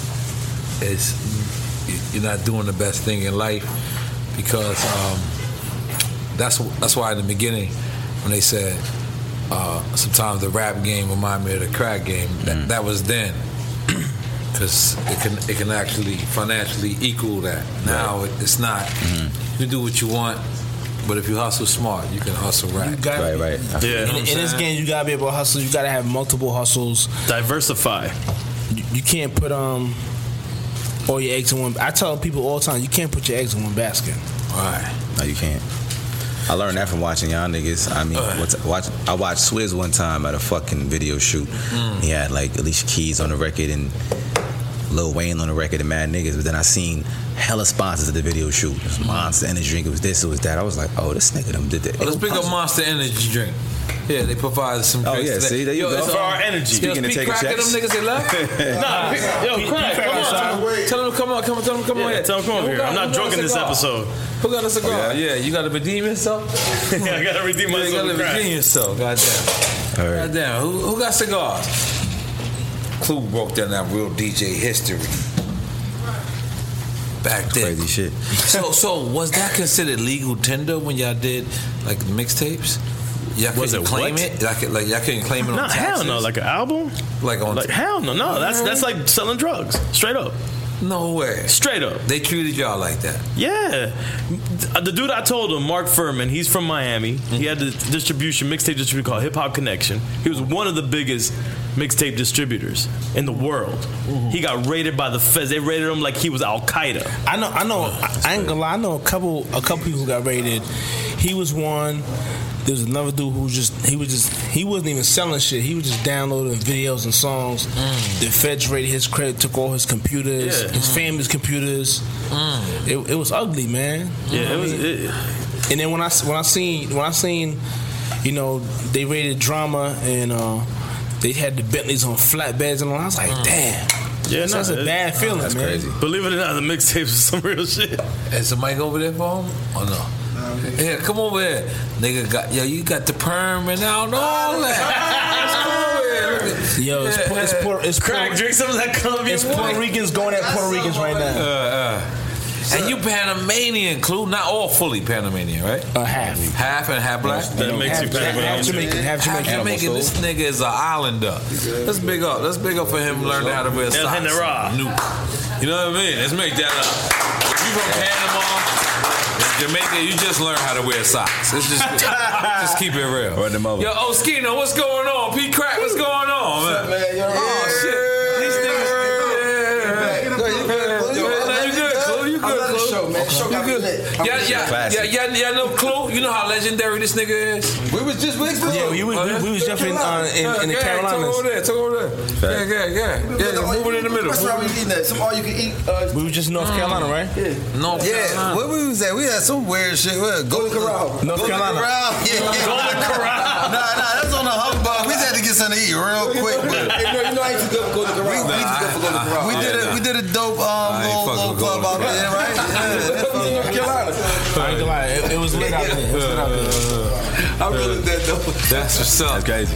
you're not doing the best thing in life, because that's why in the beginning when they said sometimes the rap game remind me of the crack game, that was then, because it can actually financially equal that. Now it's not. You can do what you want, but if you hustle smart, you can hustle rap. Right. Yeah. In this game, you gotta be able to hustle. You gotta have multiple hustles. Diversify. You can't put all your eggs in one. I tell people all the time, you can't put your eggs in one basket. Right. No, you can't. I learned that from watching y'all niggas. I mean, I watched Swizz one time at a fucking video shoot. He had like Alicia Keys on the record and Lil Wayne on the record and mad niggas. But then I seen hella sponsors at the video shoot. It was Monster Energy Drink. It was this. It was that. I was like, oh, this nigga them did that. Let's pick up Monster Energy Drink. Yeah, they provide some. Oh yeah, see, there you go. It's for our energy. Speaking of taking checks. Them niggas they left. Crack, come on. Tell them to come on. Tell them come on here. Tell them come over here. I'm not drunk in this episode. Who got a cigar? Yeah, you got to redeem yourself. Yeah, I got to redeem myself. You got to redeem yourself. Goddamn. Right. Goddamn. Who got cigars? Clue broke down that real DJ history. Back then. Crazy shit. So was that considered legal tender when y'all did like mixtapes? Y'all couldn't claim it? Like y'all couldn't claim it on taxes? Hell no. Like an album? Hell no. No, that's like selling drugs. Straight up. No way. Straight up. They treated y'all like that? Yeah. The dude I told him, Mark Furman, he's from Miami. He had the mixtape distribution called Hip Hop Connection. He was one of the biggest mixtape distributors in the world. He got raided by the feds. They raided him like he was Al Qaeda. I ain't gonna lie. I know a couple people who got raided. He was one. There was another dude who he wasn't even selling shit. He was just downloading videos and songs. The feds raided his credit, took all his computers, his family's computers. It was ugly, man. Yeah, it was. And then when I seen, they raided Drama and they had the Bentleys on flatbeds and all. I was like, damn. Yeah, that's a bad feeling, that's man. Crazy. Believe it or not, the mixtapes was some real shit. Is the mic over there for him or no? Yeah, come over here. Nigga you got the perm and all that. Come over here. Yo, it's crack. Drink some of that Colombian. It's Puerto Ricans going at Puerto Ricans right now. And you Panamanian, Clue, not all fully Panamanian, right? Half and half black. That makes you Panamanian. Half Jamaican. This nigga is an islander. Let's big up for him learning how to wear socks. You know what I mean? Let's make that up. If you from Panama, Jamaica, you just learn how to wear socks. It's just keep it real. Yo, Skino, what's going on? P Crack, what's going on, man? Oh shit. These niggas. Yeah, no Clue. You know how legendary this nigga is. We was just in the Carolinas. Talk over there. Yeah. Move it in the middle. That's why we eating that. Some all you can eat. We was just in North Carolina, right? North Carolina. Where we was at? We had some weird shit. Golden Corral. North Carolina. Golden Corral. Nah, that's on the humbug. We had to get something to eat real quick. I used to go to Golden Corral. We did a dope little club out there, right? North Carolina. It was lit out there. I really did though. That's what's up. That's crazy.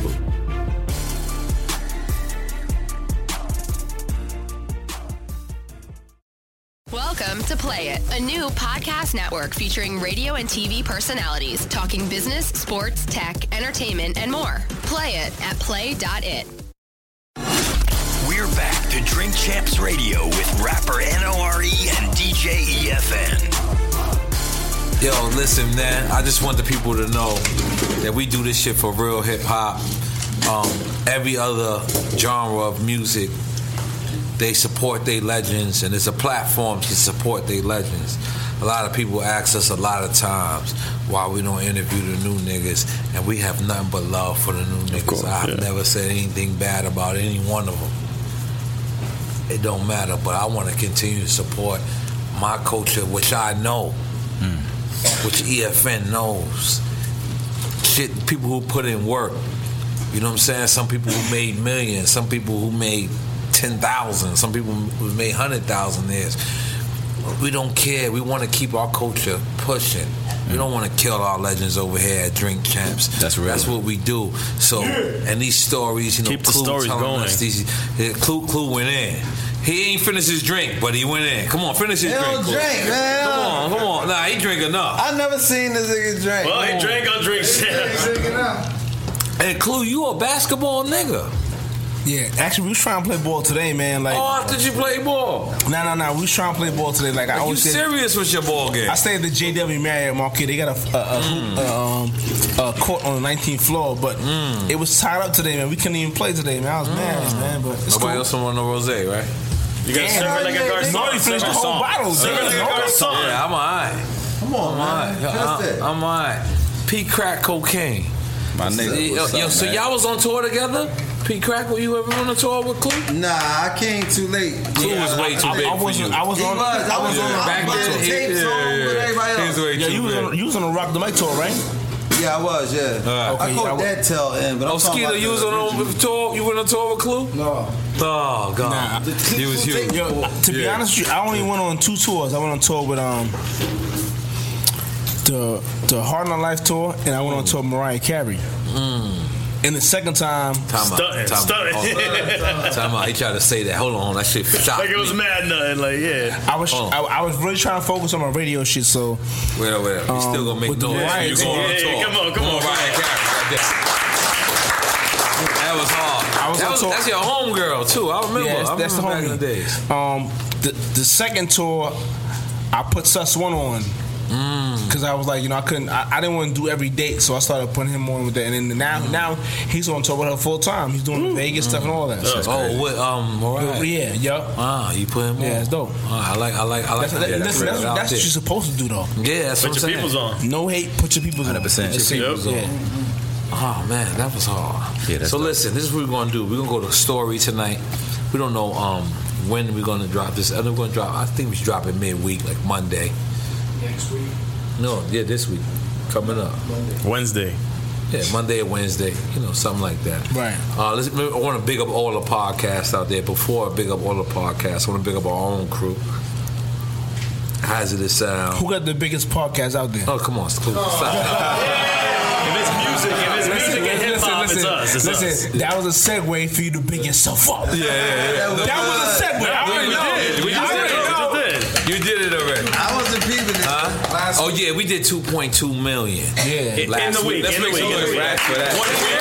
Welcome to Play It, a new podcast network featuring radio and TV personalities talking business, sports, tech, entertainment, and more. Play it at play.it. We're back to Drink Champs Radio with rapper NORE and DJ EFN. Yo, listen, man. I just want the people to know that we do this shit for real hip hop. Every other genre of music they support their legends, and it's a platform to support their legends. A lot of people ask us a lot of times why we don't interview the new niggas, and we have nothing but love for the new niggas. I've never said anything bad about any one of them. It don't matter, but I want to continue to support my culture, which I know, which EFN knows. Shit, people who put in work. You know what I'm saying? Some people who made millions, some people who made 10,000, some people who made 100,000 years. We don't care. We want to keep our culture pushing. We don't want to kill our legends over here at Drink Champs. That's real. That's what we do. So, and these stories, you know, keep the Clue stories telling going. us these. Clue went in. He ain't finished his drink, but he went in. Come on, finish his drink. Don't Clue. drink, man. Come on. Nah, he drink enough. I never seen this nigga drink. Well, he drank on Drink Champs. Hey, Clue, you a basketball nigga. Yeah, actually, we was trying to play ball today, man. Like, Oh, after you play ball. No. We was trying to play ball today. Like, I You always said, serious with your ball game? I stayed at the JW Marriott Marquis. They got a court on the 19th floor, but it was tied up today, man. We couldn't even play today, man. I was mad, man. But it's Nobody cool. else want no rosé, right? You gotta serve it like a garçon. No, you finished the whole bottle. Serve it like a garçon. Yeah, I'm alright. Come on, man. I'm alright. P Crack Cocaine. My nigga. what's Yo, up, so man? y'all was on tour together? P Crack, were you ever on a tour with Clue? Nah, I came too late. Clue was way too big for you. I was on back the then. tape song with everybody else. Yeah, you was on the Rock the Mic tour, right? Yeah, I was, yeah. Okay, I caught that tail in, but I'm talking Skeeter, about you was on a tour? You went on tour with Clue? No. Oh, God. Nah. He was huge. Yo, to be honest with you, I only went on 2 tours. I went on tour with the Hard Knock Life tour, and I went on tour with Mariah Carey. And the second time, Stunting. Time out. He tried to say that. Hold on, that shit shocked Like it was me. mad nothing. Like, yeah. I was really trying to focus on my radio shit. So Wait. We still gonna make with the noise. Mariah You going on Yeah, tour? come on. Mariah Carey. Right there. That was hard. That's your homegirl too. I remember. yeah, that's the back in the days. The second tour, I put Sus One on. Because I was like, I didn't want to do every date, so I started putting him on with that. And then now he's on tour with her full time. He's doing the Vegas stuff and all that. With Mariah. Yeah, yup. You put him on. Yeah, it's dope. I like That's what you're supposed to do, though. Yeah, that's what I'm Put your saying. people's on. No hate, put your people's on. 100%. That's Put your it. people's on. Yeah. Oh man, that was hard. Yeah, that's so dope. listen, this is what we're gonna do. We're gonna go to Story tonight. We don't know when we're gonna drop this. I think we should drop it midweek, like Monday. Next week. No, yeah, this week coming up. Wednesday. Yeah, Monday or Wednesday, something like that. Right. I want to big up all the podcasts out there. Before I big up all the podcasts, I want to big up our own crew. Hazardous Sound. Who got the biggest podcast out there? Oh, come on, stop. If it's music and hip hop, it's us. It's us. Listen, that was a segue for you to big yourself up. Yeah. That was a segue. I already know. We just did. You did it already. I wasn't peeping it. Oh yeah, we did 2.2 million. Yeah. In the week. Let's make some noise. Rap for that.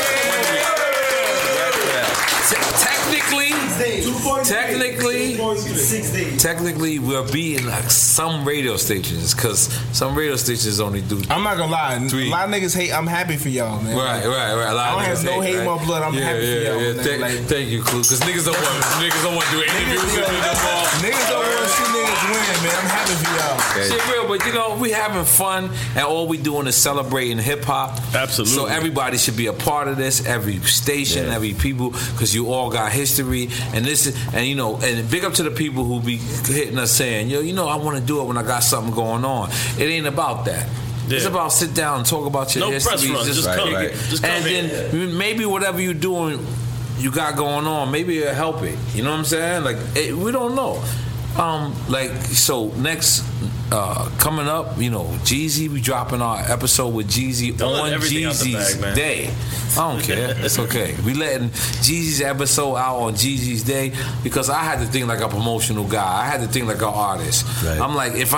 Technically, we're beating like some radio stations because some radio stations only do. I'm not gonna lie. 3. A lot of niggas hate. I'm happy for y'all, man. Right. A lot I of don't have niggas no hate in my blood. I'm happy for y'all. man. Thank you, Clue. Because niggas don't want to do interviews with me no more. Niggas don't want to see niggas win, man. I'm happy for y'all. Shit real, but we having fun, and all we doing is celebrating hip hop. Absolutely. So everybody should be a part of this. Every station, every people, because you all got history, and and big up to the people who be hitting us saying, I want to do it when I got something going on. It ain't about that. Yeah. It's about sit down and talk about your No history. press run. Just come. Just come and then maybe whatever you're doing, you got going on, maybe it'll help it. You know what I'm saying? We don't know. Next coming up, Jeezy, we dropping our episode with Jeezy on Jeezy's day. I don't care. It's okay. We letting Jeezy's episode out on Jeezy's day because I had to think like a promotional guy. I had to think like an artist. Right. I'm like, if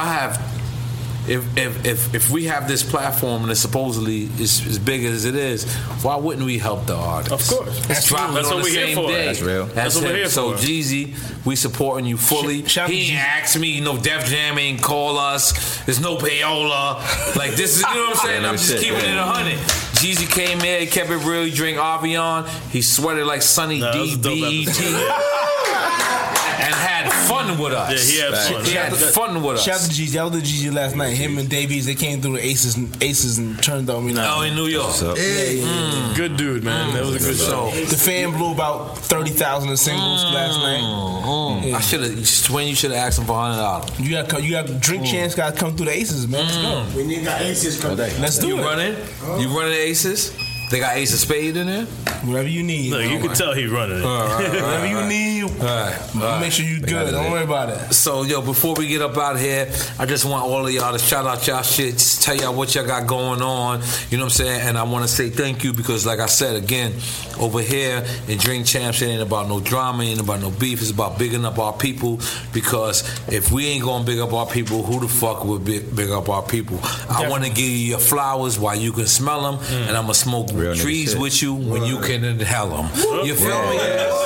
we have this platform and it's supposedly as big as it is, why wouldn't we help the artist? Of course. Let's drop it on the same day. That's real. That's what we're here for. So Jeezy, we supporting you fully. He ain't asked me, Def Jam ain't call us. There's no payola. Like this is, you know what I'm saying? I'm just keeping it 100. Jeezy came here, he kept it real. He drank Avion. He sweated like Sunny D, BET. and had fun with us. Yeah, he had fun. He had fun with us. Shout out to Gigi. I was with Gigi last night. Him and Davies, they came through the Aces and turned on me. Oh, in New York. Good dude, man. That was a good show. The fan blew about 30,000 in singles last night. I should have. When you should have asked him for $100. You got drink chance. Got to come through the Aces, man. Let's go. We need got Aces come. Let's do You it. running? You running the Aces? They got Ace of Spade in there? Whatever you need. Look, you can tell he's running it. Whatever you need. Right. Make sure you good. Don't worry about it. So, yo, before we get up out of here, I just want all of y'all to shout out y'all shit, just tell y'all what y'all got going on. You know what I'm saying? And I want to say thank you because, like I said, again, over here in Drink Champs, it ain't about no drama, ain't about no beef. It's about bigging up our people because if we ain't going to big up our people, who the fuck would big up our people? I want to give you your flowers while you can smell them, and I'm going to smoke Real trees with you when you can inhale them. You feel me?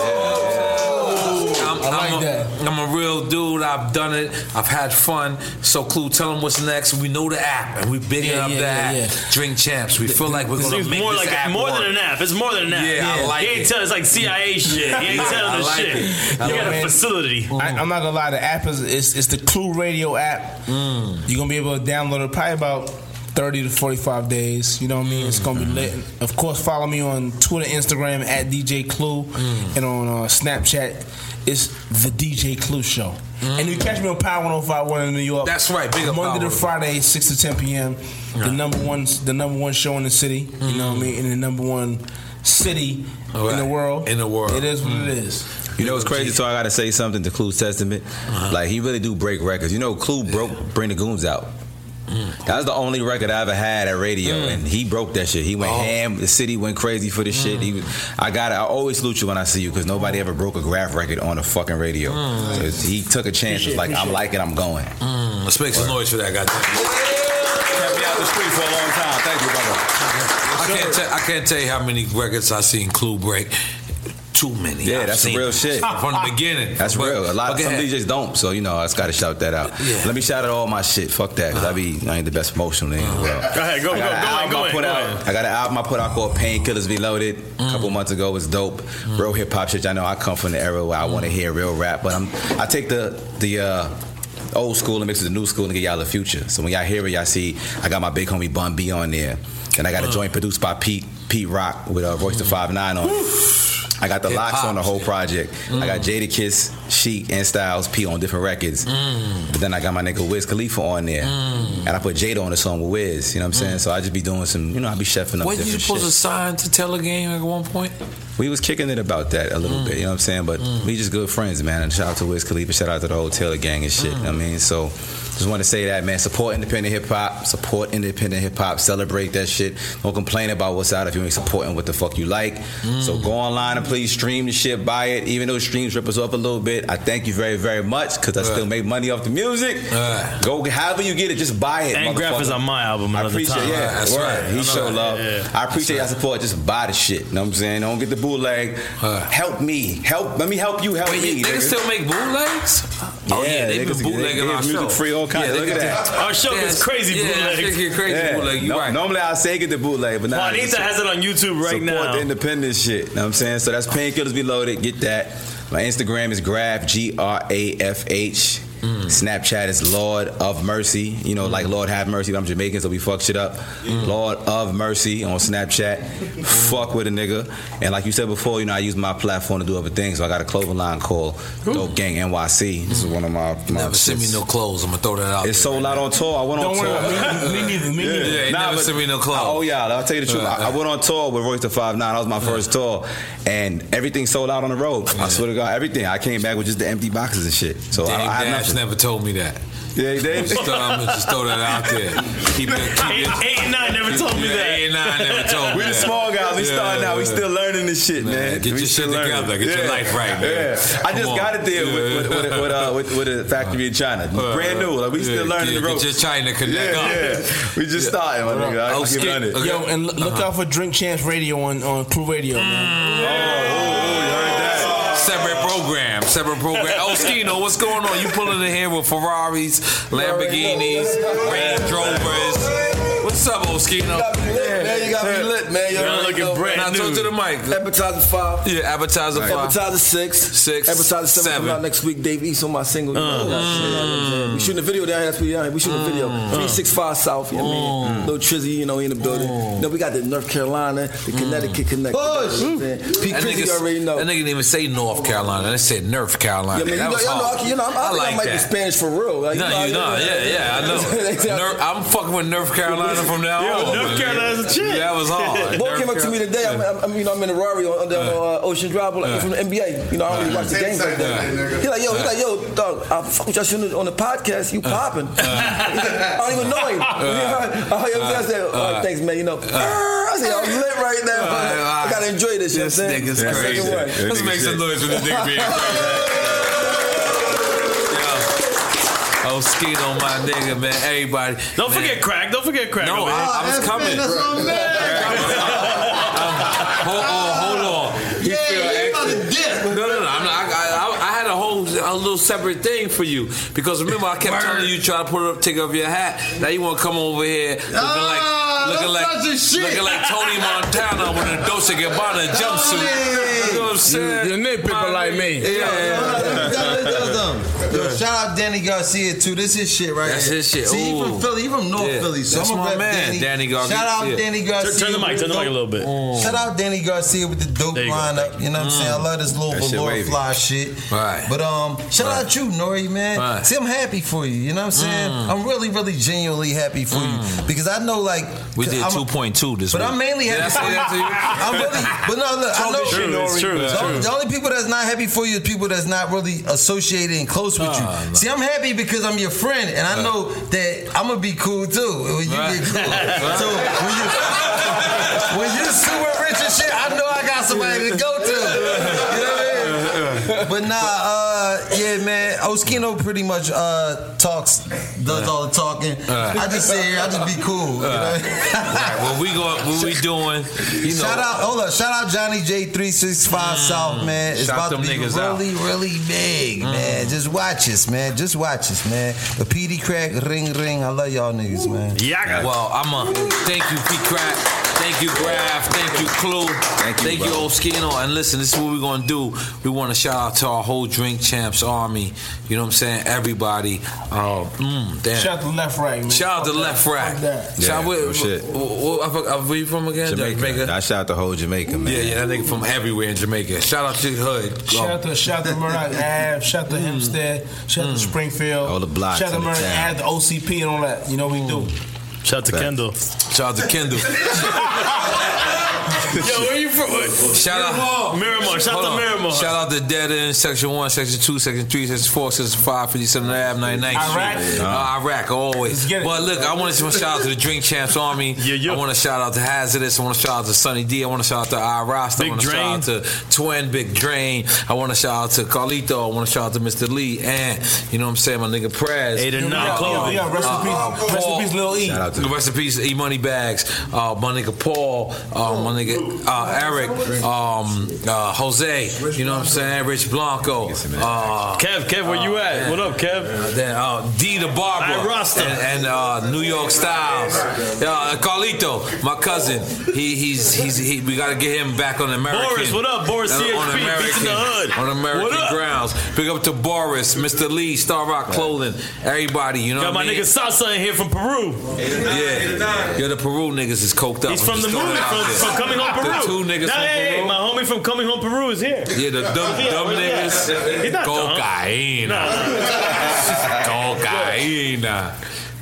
I'm a real dude. I've done it. I've had fun. So, Clue, tell them what's next. We know the app, and we bigging up that Drink Champs. We feel like we're going to make more this like app more work. than an app. It's more than an app. Yeah, I like he ain't it. telling. It's like CIA shit. He ain't telling the shit. You got a facility. I'm not gonna lie. The app is the Clue Radio app. You're gonna be able to download it probably about 30 to 45 days. You know what I mean? It's gonna be lit. Of course, follow me on Twitter, Instagram at DJ Clue, and on Snapchat. It's the DJ Clue Show. And you catch me on Power 105.1 in New York. That's right. Big up Monday Power. to Friday, 6 to 10 p.m. The number one show in the city. You know what I mean? And the number one city in the world. In the world. It is what it is. You know what's crazy? So I gotta say something to Clue's testament. Like he really do break records. You know, Clue broke Bring the Goons Out. That was the only record I ever had at radio, and he broke that shit. He went ham. The city went crazy for the shit. I always salute you when I see you because nobody ever broke a Graph record on a fucking radio. So he took a chance. It was like I'm like it, I'm going. Let's make some noise for that, goddamn. Kept me out the street for a long time. Thank you, brother. I can't tell you how many records I seen Clue break. Too many. Yeah, I've that's seen real shit. from the beginning. That's real. A lot of some ahead. DJs don't, so you know I just gotta shout that out. Yeah. Let me shout out all my shit. Fuck that, because I ain't the best promotionally in the world. Go ahead, go ahead. I got an album I put out called Painkillers Reloaded. A couple months ago. It's dope. Real hip hop shit. I know I come from the era where I want to hear real rap, but I take the old school and mix it with the new school and get y'all the future. So when y'all hear it, y'all see I got my big homie Bun B on there, and I got a joint produced by Pete Rock with Royce the 5'9" on it. I got the locks on the whole project. I got Jadakiss, Chic, and Styles P on different records. But then I got my nigga Wiz Khalifa on there. And I put Jada on the song with Wiz. You know what I'm saying? So I just be doing some, I be chefing up Wasn't you different supposed shit. to sign to Telegame at one point? We was kicking it about that a little bit, you know what I'm saying? But we just good friends, man. And shout out to Wiz Khalifa, shout out to the whole Taylor gang and shit. You know what I mean? So just want to say that, man. Support independent hip hop. Celebrate that shit. Don't complain about what's out if you ain't supporting what the fuck you like. So go online and please stream the shit, buy it. Even though streams rip us up a little bit, I thank you very, very much because I still make money off the music. Go however you get it, just buy it. And Graph is on my album. I appreciate it. Yeah, That's right. He show love. Yeah. I appreciate y'all support. Just buy the shit. You know what I'm saying? Don't get the bootleg. Help me. Let me help you. Help me. Niggas still make bootlegs? Oh yeah, they been bootlegging our music show. free, all kinds. Look at that. Our show gets crazy bootlegs. Yeah, crazy bootleg. You right. Normally I say get the bootleg, but now Juanita has it on YouTube right now. Support the independent shit. You know what I'm saying? So that's Painkillers Reloaded. Get that. My Instagram is Graph, GRAFH. Snapchat is Lord of Mercy. Like Lord have mercy. I'm Jamaican, so we fuck shit up. Lord of Mercy on Snapchat. Fuck with a nigga. And like you said before, I use my platform to do other things. So I got a clothing line called Dope Gang NYC. This is one of my Never send me no clothes. I'm gonna throw that out. It's sold out on tour. I went on tour. Me neither. Yeah, never send me no clothes. Oh yeah, I'll tell you the truth. I went on tour with Royce the 5'9". That was my first tour, and everything sold out on the road. I swear to God, everything. I came back with just the empty boxes and shit. So I have nothing. Never told me that. Yeah, he did. Just throw that out there. Keep it. 8 and 9 never told me that. 8 and 9 never told me We the small guys. We starting out. We still learning this shit, man. Get your shit together. Get your life right, man. Yeah. I just got it there with a factory in China. Brand new. Like, we still learning the ropes. Get your China connect up. We just starting, my nigga. I give it 100. Yo, and look out for Drink Champs Radio on Clue Radio, man. You heard that? Separate program. Oh, Skino, what's going on? You pulling in here with Ferraris, Lamborghinis, Range Rovers. What's up, Oskino? You gotta be lit, man. You gotta be lit, man. You're looking brand Now, talk to the mic. Appetizer 5. Yeah, Appetizer 5. Appetizer 6. 6. Appetizer 7 coming out next week. Dave East on my single. You know that shit. We shooting a video down here. That's pretty. We shooting a video. 365 South. You know what I mean? Little Trizzy, you know, in the building. You know, we got the North Carolina, the Connecticut connect. Push. Pete Chrissy already know. That nigga didn't even say North Carolina. They said North Carolina. Yeah, man, that was hard. I might be Spanish for real. Like, Yeah, I know. I'm fucking with North Carolina from now on. North Carolina's a chick. That was hard. Boy came up to me today. I'm in a Rari on Ocean Drive from the NBA. You know, I don't really watch the games like that. He's like, yo, dog, I fuck with you on the podcast. You popping? I don't even know him. I said, thanks, man. You know, I said, I'm lit right now. I gotta enjoy this shit. This nigga's crazy. Let's make some noise for the nigga being crazy. Oskino, my nigga, man. Everybody. Don't forget Crack. Don't forget Crack. No, I was coming. That's my man. Hold on. Yeah, you about to dip. No. I had a little separate thing for you because remember I kept telling you try to take off your hat. Now you want to come over here looking like Tony Montana with a Dolce & Gabbana jumpsuit. You know what I'm saying? You need people like me. Yo, shout out Danny Garcia too. This is shit right That's here. his shit. See, he from Philly, he from North Philly. So That's I'm my gonna rep man, Danny Garcia. Shout out Danny Garcia. Turn the mic a little bit. Shout out Danny Garcia with the dope lineup. You know what I'm saying? I love this little velour fly shit. Right. But shout out you, Nori, man. Right. See, I'm happy for you. You know what I'm saying? I'm really, really genuinely happy for you because I know like we did 2.2 this week. But I'm mainly happy for you. I'm really, but no, look, I know it's true. the only people that's not happy for you is people that's not really associated and close with you. See, I'm happy because I'm your friend, and I know that I'm gonna be cool too when you get cool. So when you super rich and shit, I know I got somebody to go to. You know what I mean? But yeah, man. Oskino pretty much does all the talking. I just sit here, I just be cool. What we doing? You know. Shout out Johnny J 365 South, man. It's Shout about to be really, really big, man. Just watch us, man. The PD Crack, ring. I love y'all niggas, man. Yeah. Well, thank you, P Crack. Thank you, Graf. Thank you, Clue. Thank you, Oskino. And listen, this is what we're going to do. We want to shout out to our whole Drink Champs army. You know what I'm saying? Everybody. Damn. Shout out to Left Rack, man. Shout out to Left Rack. Where you from again? Jamaica. I shout out the whole Jamaica, man. Yeah, that nigga from everywhere in Jamaica. Shout out to the hood. Shout out to Murdoch Ave. Shout out to Hempstead. Shout out to Springfield. All the blocks. Shout out to Murdoch Ave, the OCP and all that. You know we do. Shout out to Kendall. Shout out to Kendall. Yo, where you from? Shout out Miramar. Shout out to Miramar. Shout out to Dead End, Section 1, Section 2, Section 3, Section 4, Section 5, 57 Ave, 99th Street. Iraq, always. But look, I want to shout out to the Drink Champs Army. I want to shout out to Hazardous. I want to shout out to Sunny D. I want to shout out to iRosta. I want to shout out to Twin Big Drain. I want to shout out to Carlito. I want to shout out to Mr. Lee. And, you know what I'm saying, my nigga Prez. 8 and 9 clothing. Yeah, rest in peace, Lil E. Rest in peace, E Money Bags. My nigga Paul. My nigga Eric. Jose. You know what I'm saying? Rich Blanco. Kev, where you at? What up, Kev? Then D the Barber. And New York Styles. Carlito, my cousin. We gotta get him back on American. Boris, what up? Boris CHP, Beats in the Hood. On American grounds. Big up to Boris, Mr. Lee, Star Rock Clothing, everybody, you know got what I mean? Got my nigga Sasa in here from Peru. Yeah, the Peru niggas is coked up. He's from the movie, from Coming Home Peru. The two niggas from Peru. My homie from Coming Home Peru is here. Yeah, the dumb niggas. He's not Cocaína.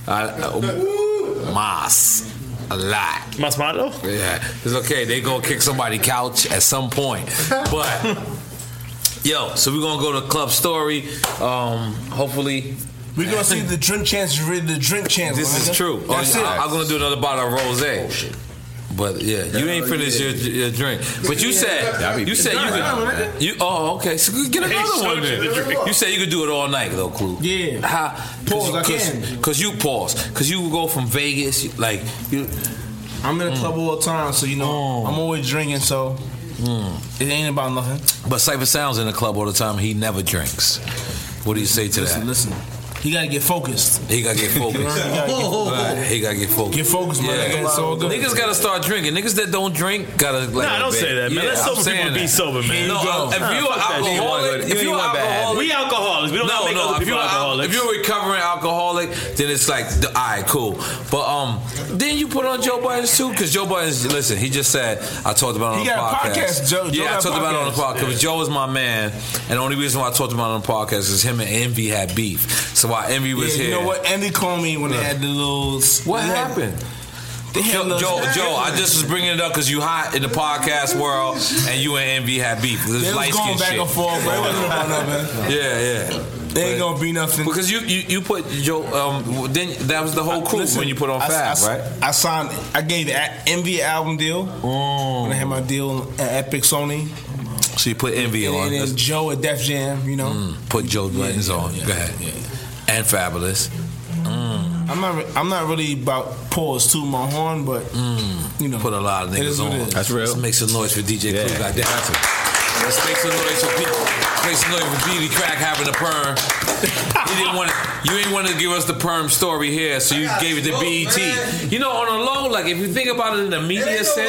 Mas. A lot. Masmado? Yeah. It's okay. They gonna kick somebody's couch at some point. But yo, so we're gonna go to Club Story. Hopefully we're gonna see the Drink Champs ready to drink champs. This is true. I'm gonna do another bottle of rosé. Oh, shit. But yeah, you ain't finished your drink. But you said you could. Okay. So get another one then. You said you could do it all night though, Clue. Yeah. Because you pause. Because you go from Vegas, like you. I'm in the club all the time, so you know I'm always drinking. So it ain't about nothing. But Cypher Sound's in the club all the time. He never drinks. What do you say to that? Listen. He gotta get focused. He gotta get focused. He gotta get focused. Get focused, man. It's all good. Niggas gotta start drinking. Niggas that don't drink gotta like. Nah, don't say that, man. Let sober people be sober, man. No, if you're alcoholic, we alcoholics. We don't make other people alcoholics. If you're a recovering alcoholic, then it's like, all right, cool. But then you put on Joe Budden's too, because Joe Budden's, listen, he just said, I talked about it on the podcast. Joe I talked about it on the podcast because Joe is my man, and the only reason why I talked about it on the podcast is him and Envy had beef. So while Envy was here, you know what? Envy called me when they had the little. What happened? Joe, I just was bringing it up because you hot in the podcast world, and you and Envy had beef. They was going back and forth, but it wasn't about nothing. Yeah. They ain't gonna be nothing because you put Joe. Then that was the whole crew when you put on Fab, right? I gave Envy an album deal when I had my deal at Epic Sony. So you put Envy on, and then Joe at Def Jam, you know. Put Joe Buttons on. Go ahead. And Fabulous. I'm not really about pause to my horn, but you know, put a lot of niggas on. That's real. Let's make some noise for DJ Clue. Goddamn. Let's make some noise for people. Make some noise for BD Crack having a perm. You ain't want to give us the perm story here, so you gave it to BET. You know, on a low, like if you think about it in the media sense,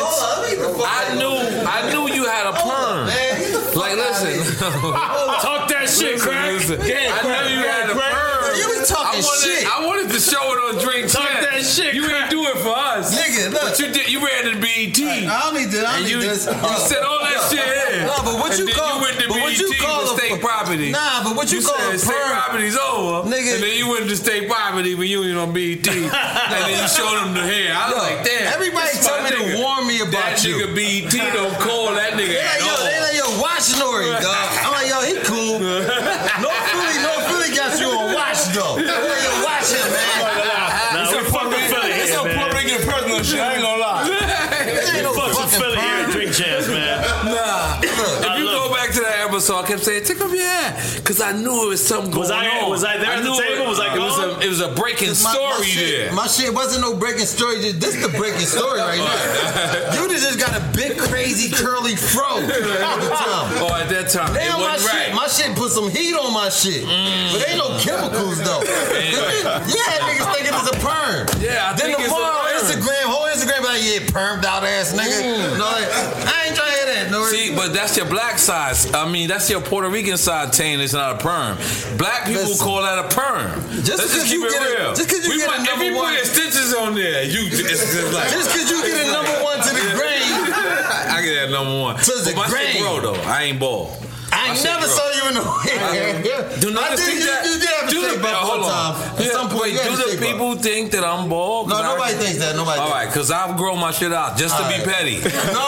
I knew you had a perm. Like, listen, talk that shit, Crack. I knew you had a perm. You be talking shit. I wanted to show it on Drink Talk Champ. that shit. You ain't do it for us, nigga. Look. But you did. You ran to BET. I don't need this. You said all that shit in. No, but what you call? You went to but what you BET call with state property? Nah, but what you call a state perm? property's over, nigga. And then you went to state property when you were on BET, and then you showed them the hair. I was like, damn. Everybody tell me to warn me about that you. That nigga BET don't call that nigga at all. They like, yo, watch Nori, dog. I'm like, yo, he cool. No Philly got you on watch though. Yo, watch him, man. It's a fucking Philly. It's a Puerto Rican personal shit. I ain't gonna lie. Ain't no fucking Philly here at Drink Champs, man. Nah. If you go back to that episode, I kept saying, take off your hat. Because I knew it was something going on. Was I there at the table? It was a breaking story there. My shit wasn't no breaking story. This is the breaking story right now. You just got a big, crazy, curly fro at the time. Oh, at that time. Damn, my shit put some heat on my shit. But ain't no chemicals, though. Yeah, niggas think it's a perm. Yeah, I then think it's a perm. Whole Instagram be like, yeah, permed out ass nigga. No, I ain't trying to hear that, no. See, but that's your black side. I mean, that's your Puerto Rican side saying it's not a perm. Black people call that a perm. Let's just keep it real. Just because you get a number one. If we put stitches on there, it's just like. Just because you get a number one to the grave. I get that number one. To the but my grave. shit grow, though. I ain't bald. I never saw you in the way. Do niggas think that? You did have to say about one time. At some point, do the people think that I'm bald? No, nobody thinks that. Nobody. All right, because I'll grow my shit out just to be petty. No,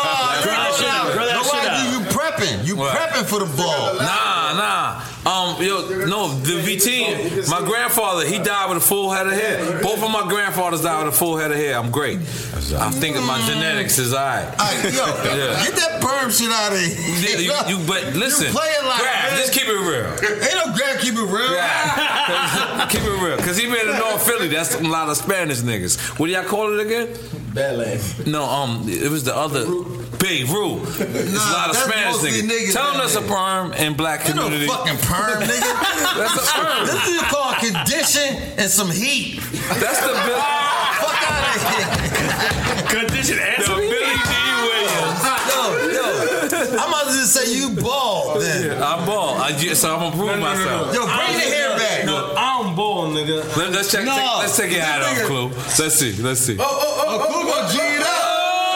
you prepping. You prepping for the ball. Nah. The VT, my grandfather, he died with a full head of hair. Both of my grandfathers died with a full head of hair. I'm great. I think my genetics is all right. Get that perm shit out of here. But listen, you play it like Grab, just keep it real. Ain't no Grab, keep it real. Keep it real. Because he been in North Philly. That's a lot of Spanish niggas. What do y'all call it again? Badlands. No, it was the other Big Rue. It's a lot of Spanish niggas. Tell them that's a perm in black community. No fucking perm, nigga. That's a perm. This is called condition and some heat. That's the fuck out of here. Condition and some heat. Billy D. Williams. I'm about to just say you bald then. Yeah, I'm bald. So I'm gonna prove myself. Yo, bring the hair back. No, I'm bald, nigga. Let's check. Let's take your hat off, Clue. Let's see. Clue gonna G it up.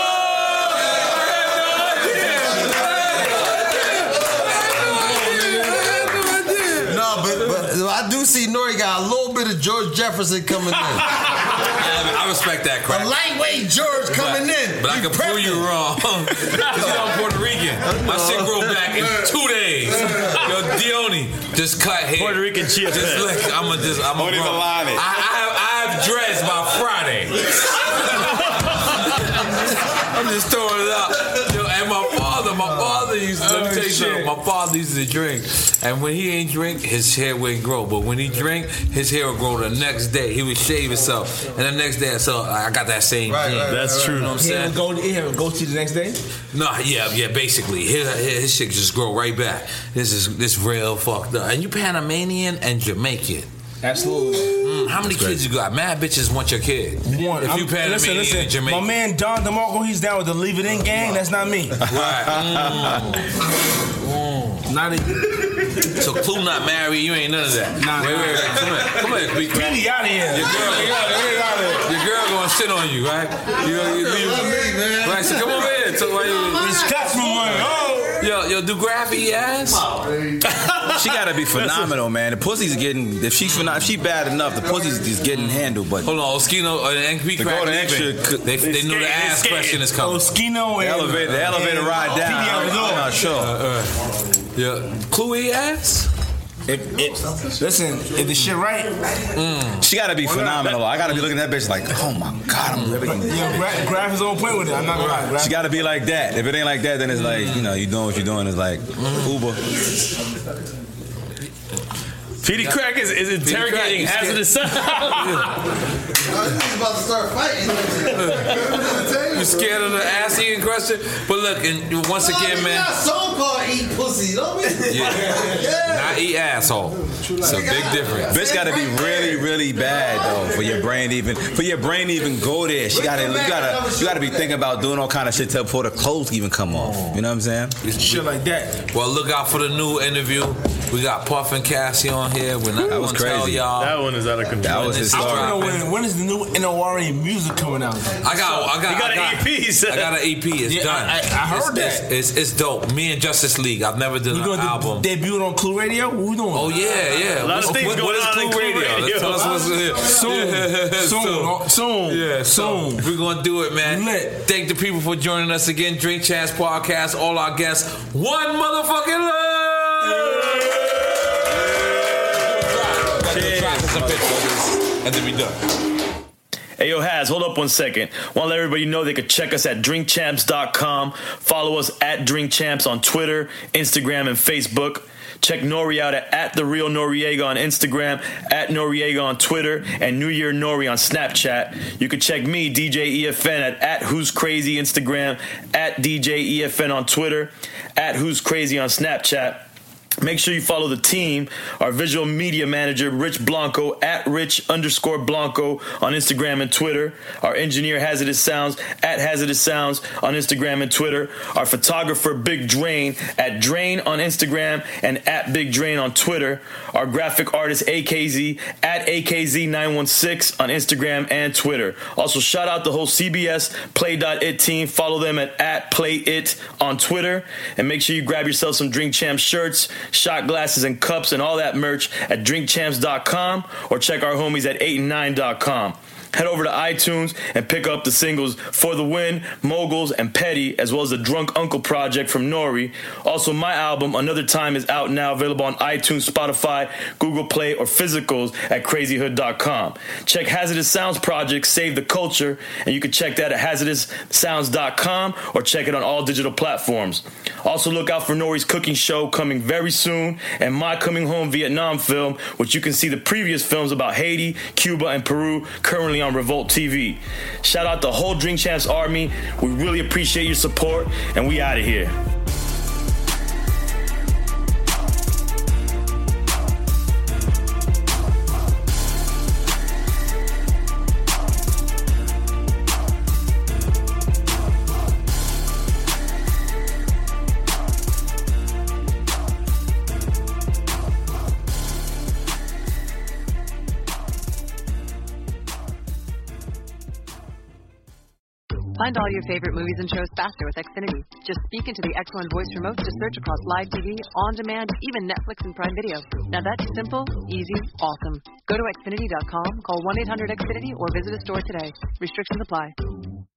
I do see Nori got a little bit of George Jefferson coming in. I respect that crap. A lightweight George coming in. But I can prove you wrong. Because I'm Puerto Rican. My shit grew back in 2 days. Yo, Dione, just cut hair. Puerto Rican chia pet. I'm a line it. I have dreads by Friday. I'm just throwing it out. Yo, and my father used to, let me tell you something. My father used to drink. And when he ain't drink, his hair wouldn't grow. But when he drink, his hair would grow the next day. He would shave himself. And the next day, so I got that same thing. That's true. You know what I'm saying? He would go to the next day? No, yeah, basically. His shit just grow right back. This real fucked up. And you Panamanian and Jamaican. Absolutely. How many kids you got? Mad bitches want your kid. One. If you Panamanian and Jamaican. My man Don DeMarco, he's down with the Leave It In gang. That's not me. Right. Not even. So Clue not married, you ain't none of that. Nah, wait. Come here. Big Get me out of here. Your girl gonna sit on you, right? Right, so come over here. So why you? Yo, do Graph eat ass? She gotta be phenomenal, man. The pussy's getting. If she bad enough, the pussy's just getting handled. But hold on, Oskino and NP Crack. They knew the ass question is coming. Oskino and the elevator ride down. I'm not sure. Yeah, Clue eat ass. Listen, if the shit right, she gotta be phenomenal. I gotta be looking at that bitch like, oh my god, I'm living. Graph is on point with it. I'm not gonna lie. She gotta be like that. If it ain't like that, then it's like, you doing what you're doing. It's like Uber. PD Crack is interrogating Hazardous Sounds. I was about to start fighting. You scared of the ass eating question? But look, and once again, man. Got a song called Eat Pussy, don't we? Yeah. Not eat asshole. It's a big difference. Bitch gotta be really, really bad though for your brain to even go there. You gotta be thinking about doing all kind of shit before the clothes even come off. You know what I'm saying? Shit like that. Well, look out for the new interview. We got Puff and Cassie on here. We're not gonna tell y'all. That one is out of control. That was historic. I don't know when is the new NORE music coming out? I got an EP. I got an EP. It's done. I heard that. It's dope. Me and Justice League. I've never done an album. Debut on Clue Radio. What we doing? Oh yeah. A lot of things going on in Clue Radio. Tell us what's here. Soon. We're gonna do it, man. Thank the people for joining us again. Drink Champs Podcast. All our guests. One motherfucking love. And then we done. Hey, yo, Haz, hold up one second. Want to let everybody know they could check us at drinkchamps.com. Follow us at drinkchamps on Twitter, Instagram, and Facebook. Check Nori out at The Real Noriega on Instagram, at Noriega on Twitter, and New Year Nori on Snapchat. You can check me, DJ EFN, at Who's Crazy Instagram, at DJ EFN on Twitter, at Who's Crazy on Snapchat. Make sure you follow the team, our visual media manager, Rich Blanco, at Rich_Blanco on Instagram and Twitter. Our engineer, Hazardous Sounds, at Hazardous Sounds on Instagram and Twitter. Our photographer, Big Drain, at Drain on Instagram and at Big Drain on Twitter. Our graphic artist, AKZ, at AKZ916 on Instagram and Twitter. Also, shout out the whole CBS Play.it team. Follow them at PlayIt on Twitter. And make sure you grab yourself some Drink Champs shirts, shot glasses and cups and all that merch at drinkchamps.com or check our homies at 8and9.com. Head over to iTunes and pick up the singles For the Win, Moguls, and Petty, as well as the Drunk Uncle project from Nori. Also, my album, Another Time, is out now, available on iTunes, Spotify, Google Play, or physicals at crazyhood.com. Check Hazardous Sounds project, Save the Culture, and you can check that at hazardoussounds.com or check it on all digital platforms. Also, look out for Nori's cooking show coming very soon, and my Coming Home Vietnam film, which you can see the previous films about Haiti, Cuba, and Peru currently on Revolt TV. Shout out the whole Drink Champs Army. We really appreciate your support, and we out of here. Find all your favorite movies and shows faster with Xfinity. Just speak into the X1 voice remote to search across live TV, on demand, even Netflix and Prime Video. Now that's simple, easy, awesome. Go to Xfinity.com, call 1-800-XFINITY, or visit a store today. Restrictions apply.